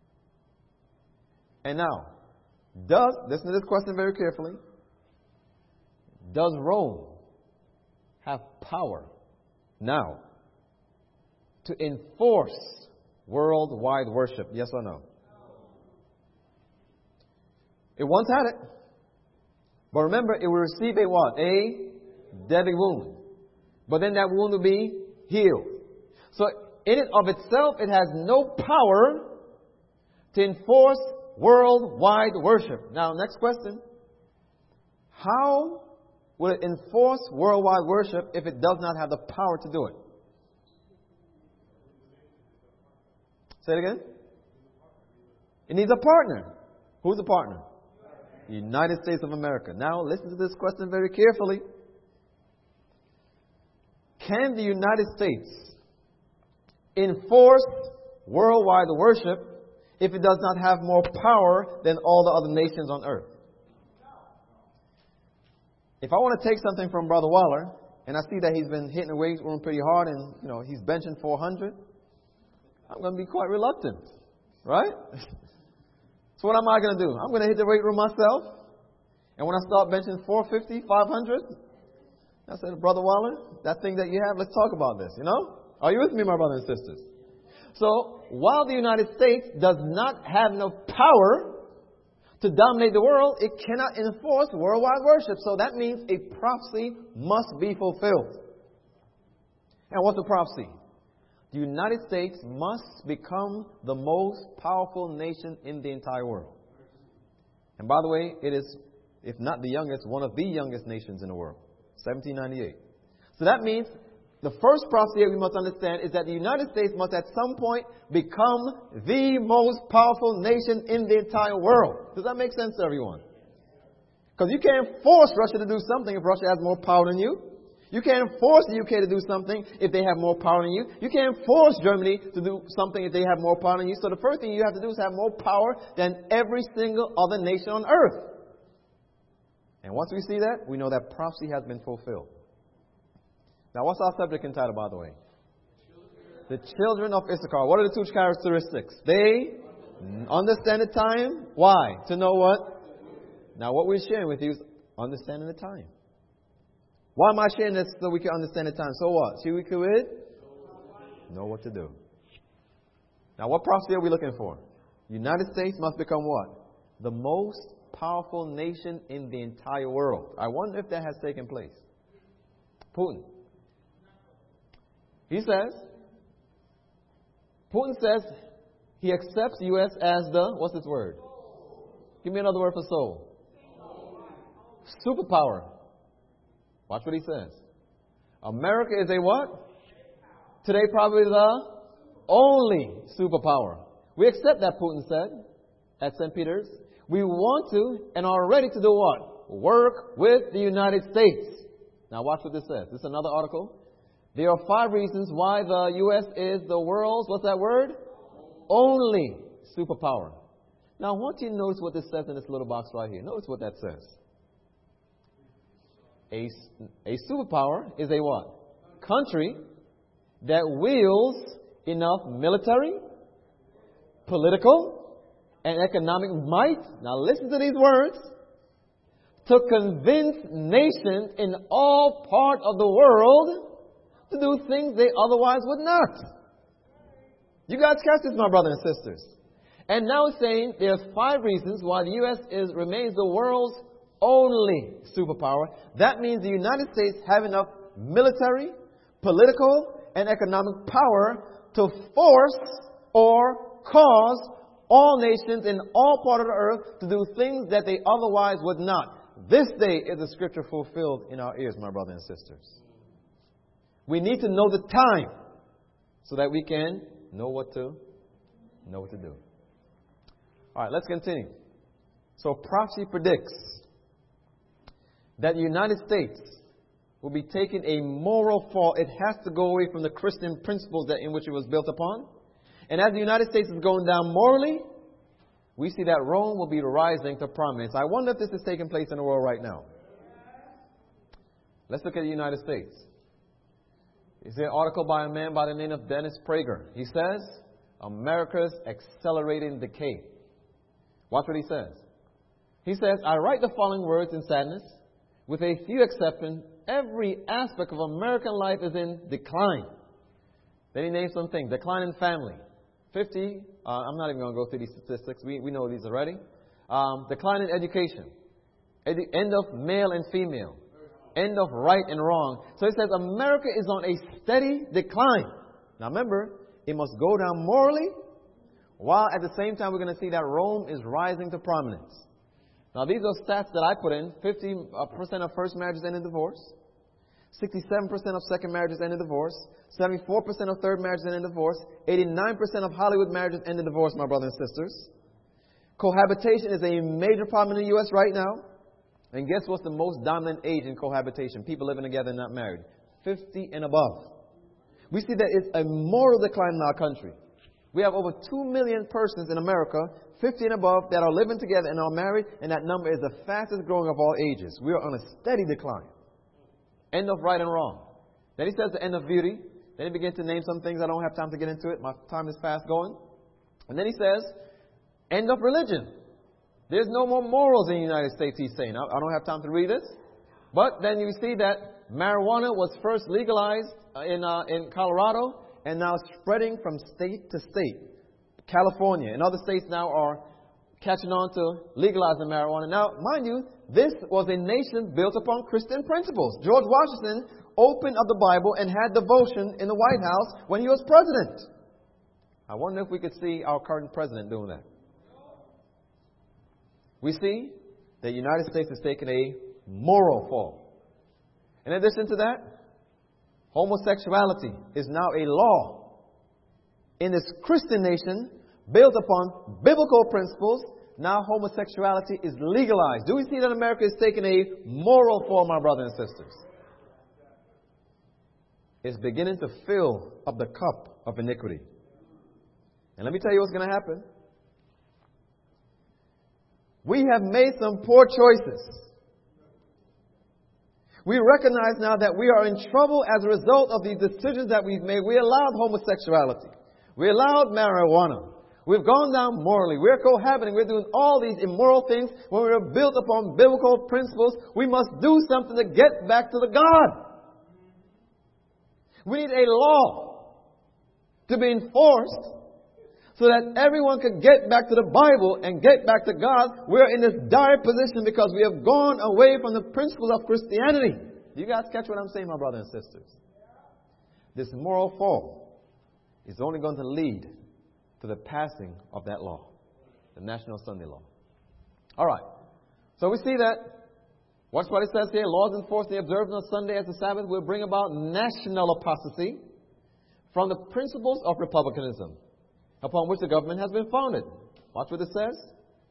And now, does, listen to this question very carefully. Does Rome have power now to enforce worldwide worship? Yes or no? It once had it. But remember, it will receive a what? A deadly wound. But then that wound will be healed. So in and of itself, it has no power to enforce worldwide worship. Now, next question. How will it enforce worldwide worship if it does not have the power to do it? Say it again. It needs a partner. Who's the partner? The United States of America. Now, listen to this question very carefully. Can the United States enforce worldwide worship if it does not have more power than all the other nations on earth? If I want to take something from Brother Waller, and I see that he's been hitting the weight room pretty hard and, you know, he's benching four hundred, I'm going to be quite reluctant. Right? So what am I going to do? I'm going to hit the weight room myself. And when I start benching four fifty, five hundred, I said, Brother Waller, that thing that you have, let's talk about this, you know? Are you with me, my brothers and sisters? So, while the United States does not have enough power to dominate the world, it cannot enforce worldwide worship. So that means a prophecy must be fulfilled. And what's the prophecy? The United States must become the most powerful nation in the entire world. And by the way, it is, if not the youngest, one of the youngest nations in the world. seventeen ninety-eight. So that means the first prophecy we must understand is that the United States must at some point become the most powerful nation in the entire world. Does that make sense to everyone? Because you can't force Russia to do something if Russia has more power than you. You can't force the U K to do something if they have more power than you. You can't force Germany to do something if they have more power than you. So the first thing you have to do is have more power than every single other nation on earth. And once we see that, we know that prophecy has been fulfilled. Now, what's our subject entitled, by the way? The children of Issachar. What are the two characteristics? They understand the time. Why? To know what? Now, what we're sharing with you is understanding the time. Why am I sharing this? So we can understand the time. So what? See, we could know what to do. Now, what prophecy are we looking for? The United States must become what? The most powerful nation in the entire world. I wonder if that has taken place. Putin. He says, Putin says he accepts the U S as the, what's this word? Give me another word for soul. Superpower. Watch what he says. America is a what? Today probably the only superpower. We accept that, Putin said at Saint Peter's. We want to and are ready to do what? Work with the United States. Now watch what this says. This is another article. There are five reasons why the U S is the world's, what's that word? Only superpower. Now I want you to notice what this says in this little box right here. Notice what that says. A, a superpower is a what? Country that wields enough military, political, and economic might, now listen to these words, to convince nations in all parts of the world to do things they otherwise would not. You guys catch this, my brothers and sisters. And now it's saying there's five reasons why the U S is remains the world's only superpower. That means the United States have enough military, political, and economic power to force or cause all nations in all parts of the earth to do things that they otherwise would not. This day is the scripture fulfilled in our ears, my brothers and sisters. We need to know the time so that we can know what to know what to do. All right, let's continue. So prophecy predicts that the United States will be taking a moral fall. It has to go away from the Christian principles that in which it was built upon. And as the United States is going down morally, we see that Rome will be rising to prominence. I wonder if this is taking place in the world right now. Let's look at the United States. Is there an article by a man by the name of Dennis Prager? He says, America's accelerating decay. Watch what he says. He says, I write the following words in sadness. With a few exceptions, every aspect of American life is in decline. Then he names some things. Decline in family. fifty, uh, I'm not even going to go through these statistics. We, we know these already. Um, decline in education. Edu- end of male and female. End of right and wrong. So it says America is on a steady decline. Now remember, it must go down morally, while at the same time we're going to see that Rome is rising to prominence. Now these are stats that I put in. fifty percent of first marriages end in divorce. sixty-seven percent of second marriages end in divorce. seventy-four percent of third marriages end in divorce. eighty-nine percent of Hollywood marriages end in divorce, my brothers and sisters. Cohabitation is a major problem in the U S right now. And guess what's the most dominant age in cohabitation? People living together and not married. fifty and above. We see that it's a moral decline in our country. We have over two million persons in America, fifty and above, that are living together and are married, and that number is the fastest growing of all ages. We are on a steady decline. End of right and wrong. Then he says the end of beauty. Then he begins to name some things. I don't have time to get into it. My time is fast going. And then he says, end of religion. There's no more morals in the United States, he's saying. I, I don't have time to read this. But then you see that marijuana was first legalized in, uh, in Colorado and now spreading from state to state. California and other states now are catching on to legalizing marijuana. Now, mind you, this was a nation built upon Christian principles. George Washington opened up the Bible and had devotion in the White House when he was president. I wonder if we could see our current president doing that. We see the United States has taken a moral fall. In addition to that, homosexuality is now a law in this Christian nation built upon biblical principles. Now homosexuality is legalized. Do we see that America is taking a moral fall, my brothers and sisters? It's beginning to fill up the cup of iniquity. And let me tell you what's going to happen. We have made some poor choices. We recognize now that we are in trouble as a result of these decisions that we've made. We allowed homosexuality. We allowed marijuana. We've gone down morally. We're cohabiting. We're doing all these immoral things when we were built upon biblical principles. We must do something to get back to the God. We need a law to be enforced so that everyone could get back to the Bible and get back to God. We're in this dire position because we have gone away from the principles of Christianity. Do you guys catch what I'm saying, my brothers and sisters? This moral fall is only going to lead to the passing of that law, the National Sunday Law. All right. So we see that. Watch what it says here. Laws enforcing the observance of Sunday as the Sabbath will bring about national apostasy from the principles of republicanism upon which the government has been founded. Watch what it says.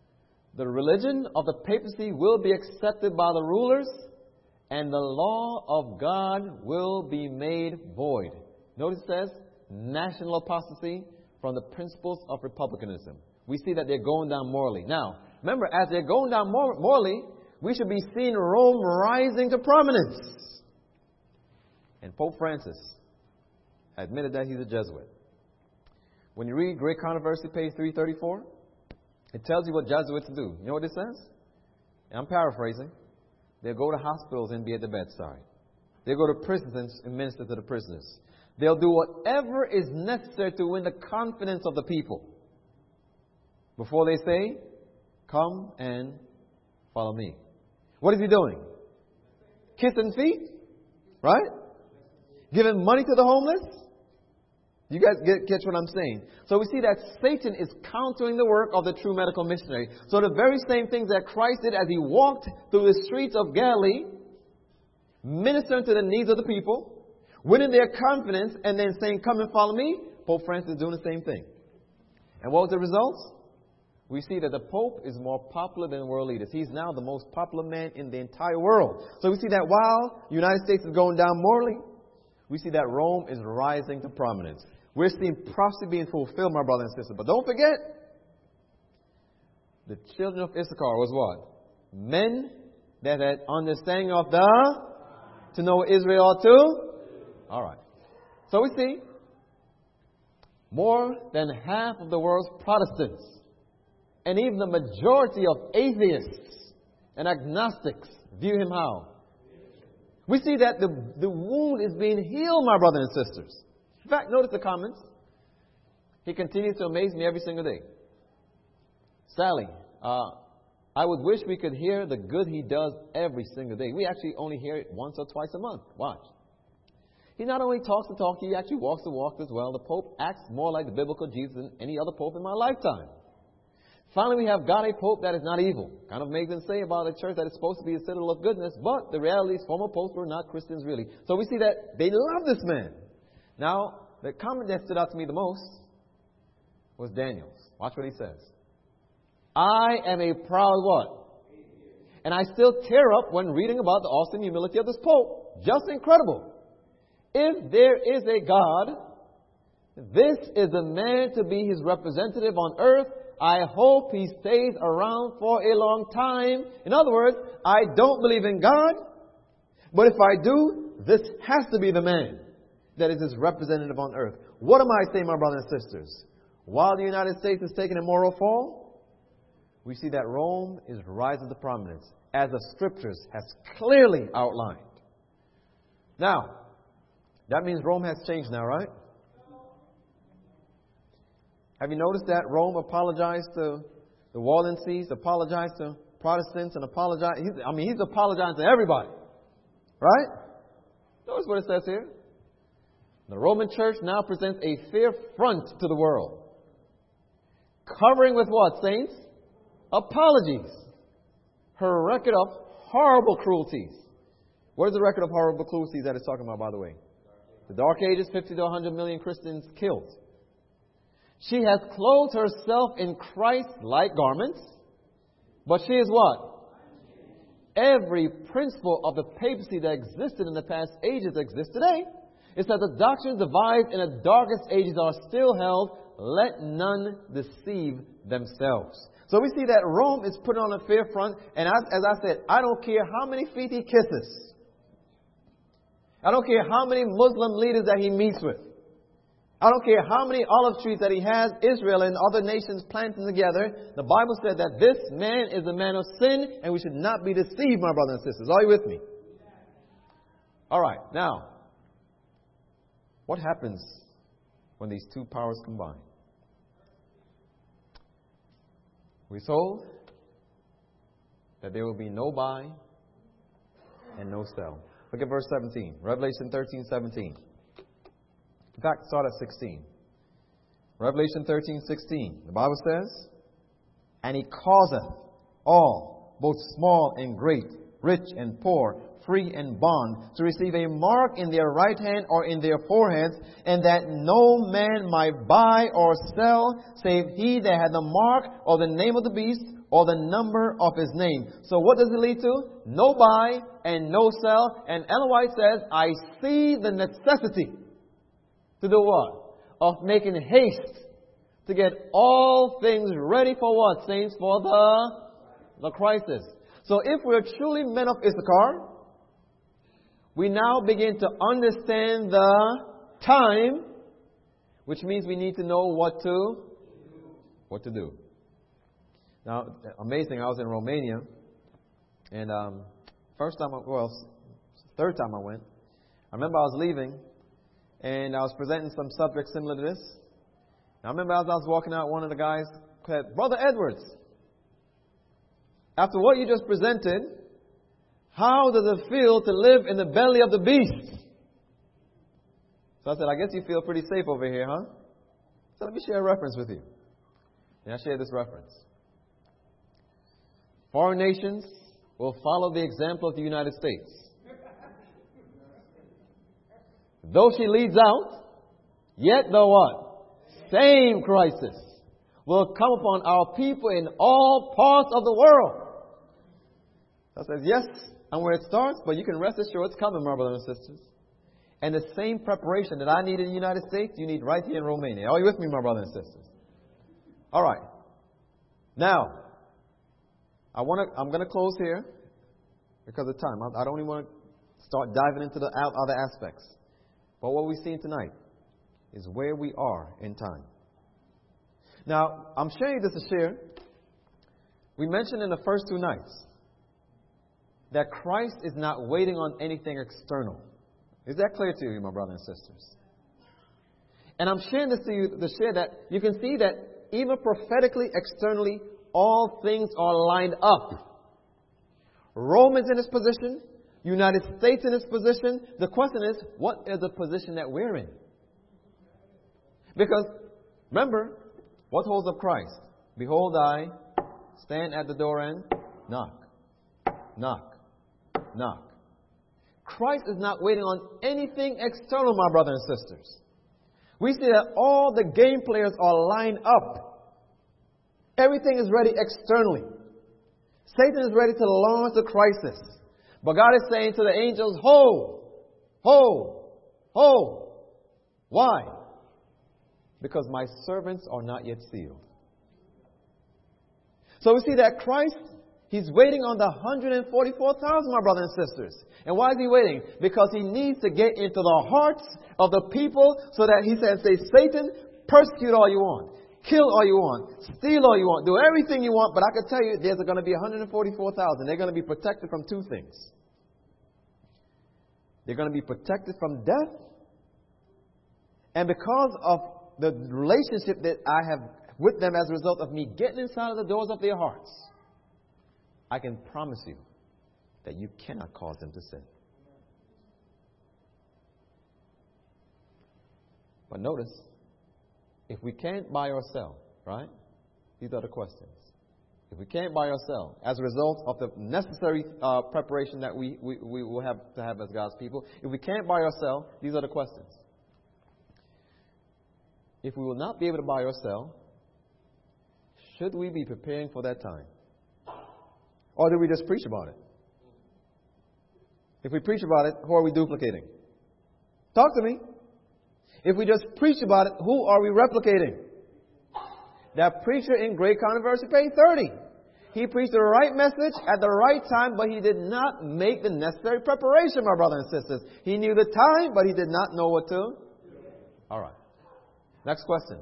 The religion of the papacy will be accepted by the rulers, and the law of God will be made void. Notice it says, national apostasy from the principles of republicanism. We see that they're going down morally. Now, remember, as they're going down mor- morally, we should be seeing Rome rising to prominence. And Pope Francis admitted that he's a Jesuit. When you read Great Controversy, page three thirty-four, it tells you what Jesuits do. You know what it says? And I'm paraphrasing. They'll go to hospitals and be at the bedside. They'll go to prisons and minister to the prisoners. They'll do whatever is necessary to win the confidence of the people before they say, come and follow me. What is he doing? Kissing feet? Right? Giving money to the homeless? You guys get, catch what I'm saying? So we see that Satan is countering the work of the true medical missionary. So the very same things that Christ did as he walked through the streets of Galilee, ministering to the needs of the people, winning their confidence, and then saying, come and follow me, Pope Francis is doing the same thing. And what was the results? We see that the Pope is more popular than world leaders. He's now the most popular man in the entire world. So we see that while the United States is going down morally, we see that Rome is rising to prominence. We're seeing prophecy being fulfilled, my brother and sister. But don't forget, the children of Issachar was what? Men that had understanding of the, to know Israel too. All right. So we see, more than half of the world's Protestants, and even the majority of atheists and agnostics, view him how? We see that the, the wound is being healed, my brothers and sisters. In fact, notice the comments. He continues to amaze me every single day. Sally, uh, I would wish we could hear the good he does every single day. We actually only hear it once or twice a month. Watch. He not only talks the talk, he actually walks the walk as well. The Pope acts more like the biblical Jesus than any other Pope in my lifetime. Finally, we have got a Pope that is not evil. Kind of makes them say about a church that is supposed to be a citadel of goodness, but the reality is former popes were not Christians really. So we see that they love this man. Now, the comment that stood out to me the most was Daniel's. Watch what he says. I am a proud what? And I still tear up when reading about the awesome humility of this Pope. Just incredible. If there is a God, this is the man to be his representative on earth. I hope he stays around for a long time. In other words, I don't believe in God, but if I do, this has to be the man that is his representative on earth. What am I saying, my brothers and sisters? While the United States is taking a moral fall, we see that Rome is rising to prominence, as the Scriptures has clearly outlined. Now, that means Rome has changed now, right? Have you noticed that Rome apologized to the Waldenses, apologized to Protestants, and apologized? He's, I mean, he's apologizing to everybody, right? Notice what it says here. The Roman Church now presents a fair front to the world, covering with what, saints? Apologies. Her record of horrible cruelties. What is the record of horrible cruelties that it's talking about, by the way? The Dark Ages, fifty to one hundred million Christians killed. She has clothed herself in Christ-like garments, but she is what? Every principle of the papacy that existed in the past ages exists today. It's that the doctrines devised in the darkest ages are still held. Let none deceive themselves. So we see that Rome is put on a fair front, and as, as I said, I don't care how many feet he kisses. I don't care how many Muslim leaders that he meets with. I don't care how many olive trees that he has, Israel and other nations planting together. The Bible said that this man is a man of sin, and we should not be deceived, my brothers and sisters. Are you with me? All right. Now, what happens when these two powers combine? We're told that there will be no buy and no sell. Look at verse seventeen. Revelation thirteen, seventeen. In fact, start at sixteen. Revelation thirteen, sixteen. The Bible says, and he causeth all, both small and great, rich and poor, free and bond, to receive a mark in their right hand or in their foreheads, and that no man might buy or sell, save he that had the mark or the name of the beast, or the number of his name. So what does it lead to? No buy and no sell. And Ellen White says, I see the necessity to do what? Of making haste to get all things ready for what, saints? For the, the crisis. So if we're truly men of Issachar, we now begin to understand the time, which means we need to know what to, what to do. Now, amazing, I was in Romania, and um, first time, I, well, third time I went, I remember I was leaving, and I was presenting some subjects similar to this. And I remember as I was walking out, one of the guys said, Brother Edwards, after what you just presented, how does it feel to live in the belly of the beast? So I said, I guess you feel pretty safe over here, huh? So let me share a reference with you. And I share this reference. Foreign nations will follow the example of the United States. Though she leads out, yet the what? Same crisis will come upon our people in all parts of the world. So I says, yes, and where it starts, but you can rest assured it's coming, my brothers and sisters. And the same preparation that I need in the United States, you need right here in Romania. Are you with me, my brothers and sisters? All right. Now, I want to. I'm going to close here because of time. I, I don't even want to start diving into the other aspects. But what we've seen tonight is where we are in time. Now, I'm sharing this to share. We mentioned in the first two nights that Christ is not waiting on anything external. Is that clear to you, my brothers and sisters? And I'm sharing this to you to share that you can see that even prophetically, externally, all things are lined up. Rome is in its position. United States in its position. The question is, what is the position that we're in? Because, remember, what holds up Christ? Behold, I stand at the door and knock. Knock. Knock. Christ is not waiting on anything external, my brothers and sisters. We see that all the game players are lined up. Everything is ready externally. Satan is ready to launch the crisis. But God is saying to the angels, ho, ho, ho. Why? Because my servants are not yet sealed. So we see that Christ, He's waiting on the one hundred forty-four thousand, my brothers and sisters. And why is He waiting? Because He needs to get into the hearts of the people so that He says, say, Satan, persecute all you want. Kill all you want. Steal all you want. Do everything you want. But I can tell you, there's going to be one hundred forty-four thousand. They're going to be protected from two things. They're going to be protected from death. And because of the relationship that I have with them as a result of me getting inside of the doors of their hearts, I can promise you that you cannot cause them to sin. But notice, if we can't buy or sell, right? These are the questions. If we can't buy or sell, as a result of the necessary uh, preparation that we, we, we will have to have as God's people, if we can't buy or sell, these are the questions. If we will not be able to buy or sell, should we be preparing for that time? Or do we just preach about it? If we preach about it, who are we duplicating? Talk to me. If we just preach about it, who are we replicating? That preacher in Great Controversy, page thirty. He preached the right message at the right time, but he did not make the necessary preparation, my brothers and sisters. He knew the time, but he did not know what to. All right. Next question.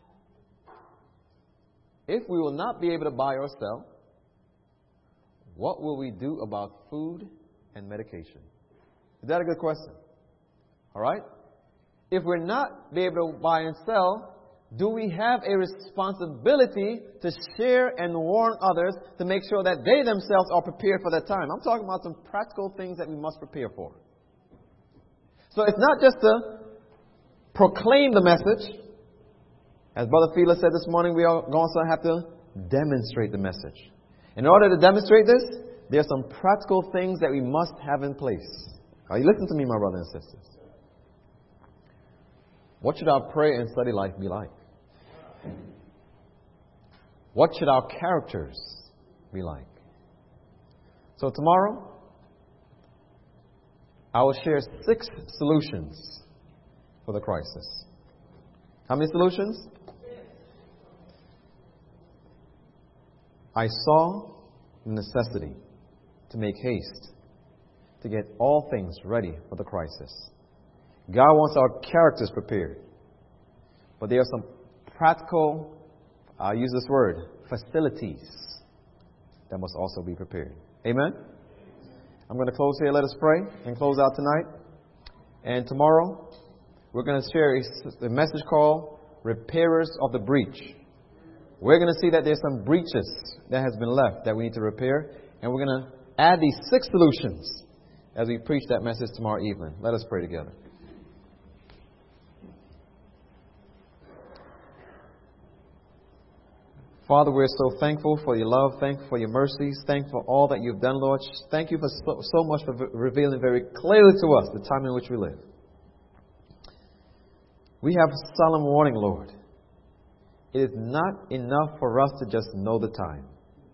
If we will not be able to buy or sell, what will we do about food and medication? Is that a good question? All right. If we're not be able to buy and sell, do we have a responsibility to share and warn others to make sure that they themselves are prepared for that time? I'm talking about some practical things that we must prepare for. So it's not just to proclaim the message. As Brother Fila said this morning, we are also have to demonstrate the message. In order to demonstrate this, there are some practical things that we must have in place. Are you listening to me, my brothers and sisters? What should our prayer and study life be like? What should our characters be like. So tomorrow, I will share six solutions for the crisis. How many solutions? I saw the necessity to make haste to get all things ready for the crisis. God wants our characters prepared. But there are some practical, I'll use this word, facilities that must also be prepared. Amen? I'm going to close here. Let us pray and close out tonight. And tomorrow, we're going to share a, a message called Repairers of the Breach. We're going to see that there's some breaches that has been left that we need to repair. And we're going to add these six solutions as we preach that message tomorrow evening. Let us pray together. Father, we're so thankful for your love. Thankful for your mercies. Thankful for all that you've done, Lord. Thank you for so, so much for revealing very clearly to us the time in which we live. We have solemn warning, Lord. It is not enough for us to just know the time.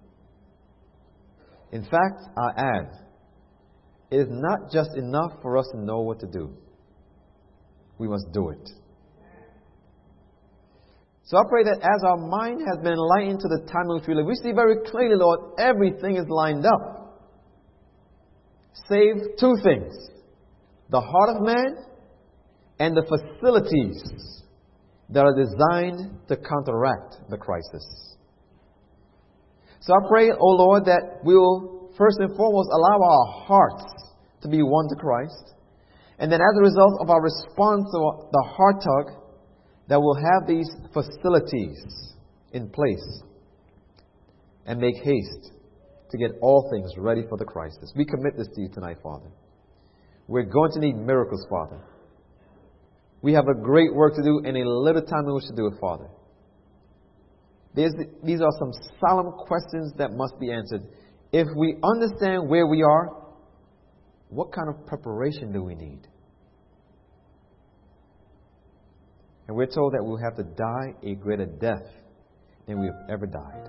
In fact, I add, it is not just enough for us to know what to do. We must do it. So I pray that as our mind has been enlightened to the time in which we live, we see very clearly, Lord, everything is lined up. Save two things. The heart of man and the facilities that are designed to counteract the crisis. So I pray, O Lord, that we will first and foremost allow our hearts to be won to Christ. And then as a result of our response to the heart tug, that we'll have these facilities in place and make haste to get all things ready for the crisis. We commit this to you tonight, Father. We're going to need miracles, Father. We have a great work to do and a little time in which to do it, Father. There's, these are some solemn questions that must be answered. If we understand where we are, what kind of preparation do we need? And we're told that we'll have to die a greater death than we have ever died.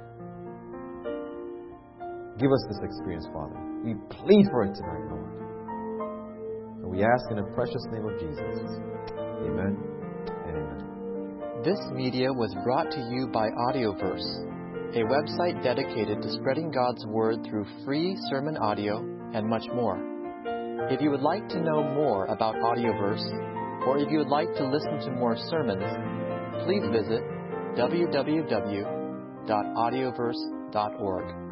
Give us this experience, Father. We plead for it tonight, Lord. And we ask in the precious name of Jesus. Amen and amen. This media was brought to you by Audioverse, a website dedicated to spreading God's Word through free sermon audio and much more. If you would like to know more about Audioverse, or if you would like to listen to more sermons, please visit w w w dot audioverse dot org.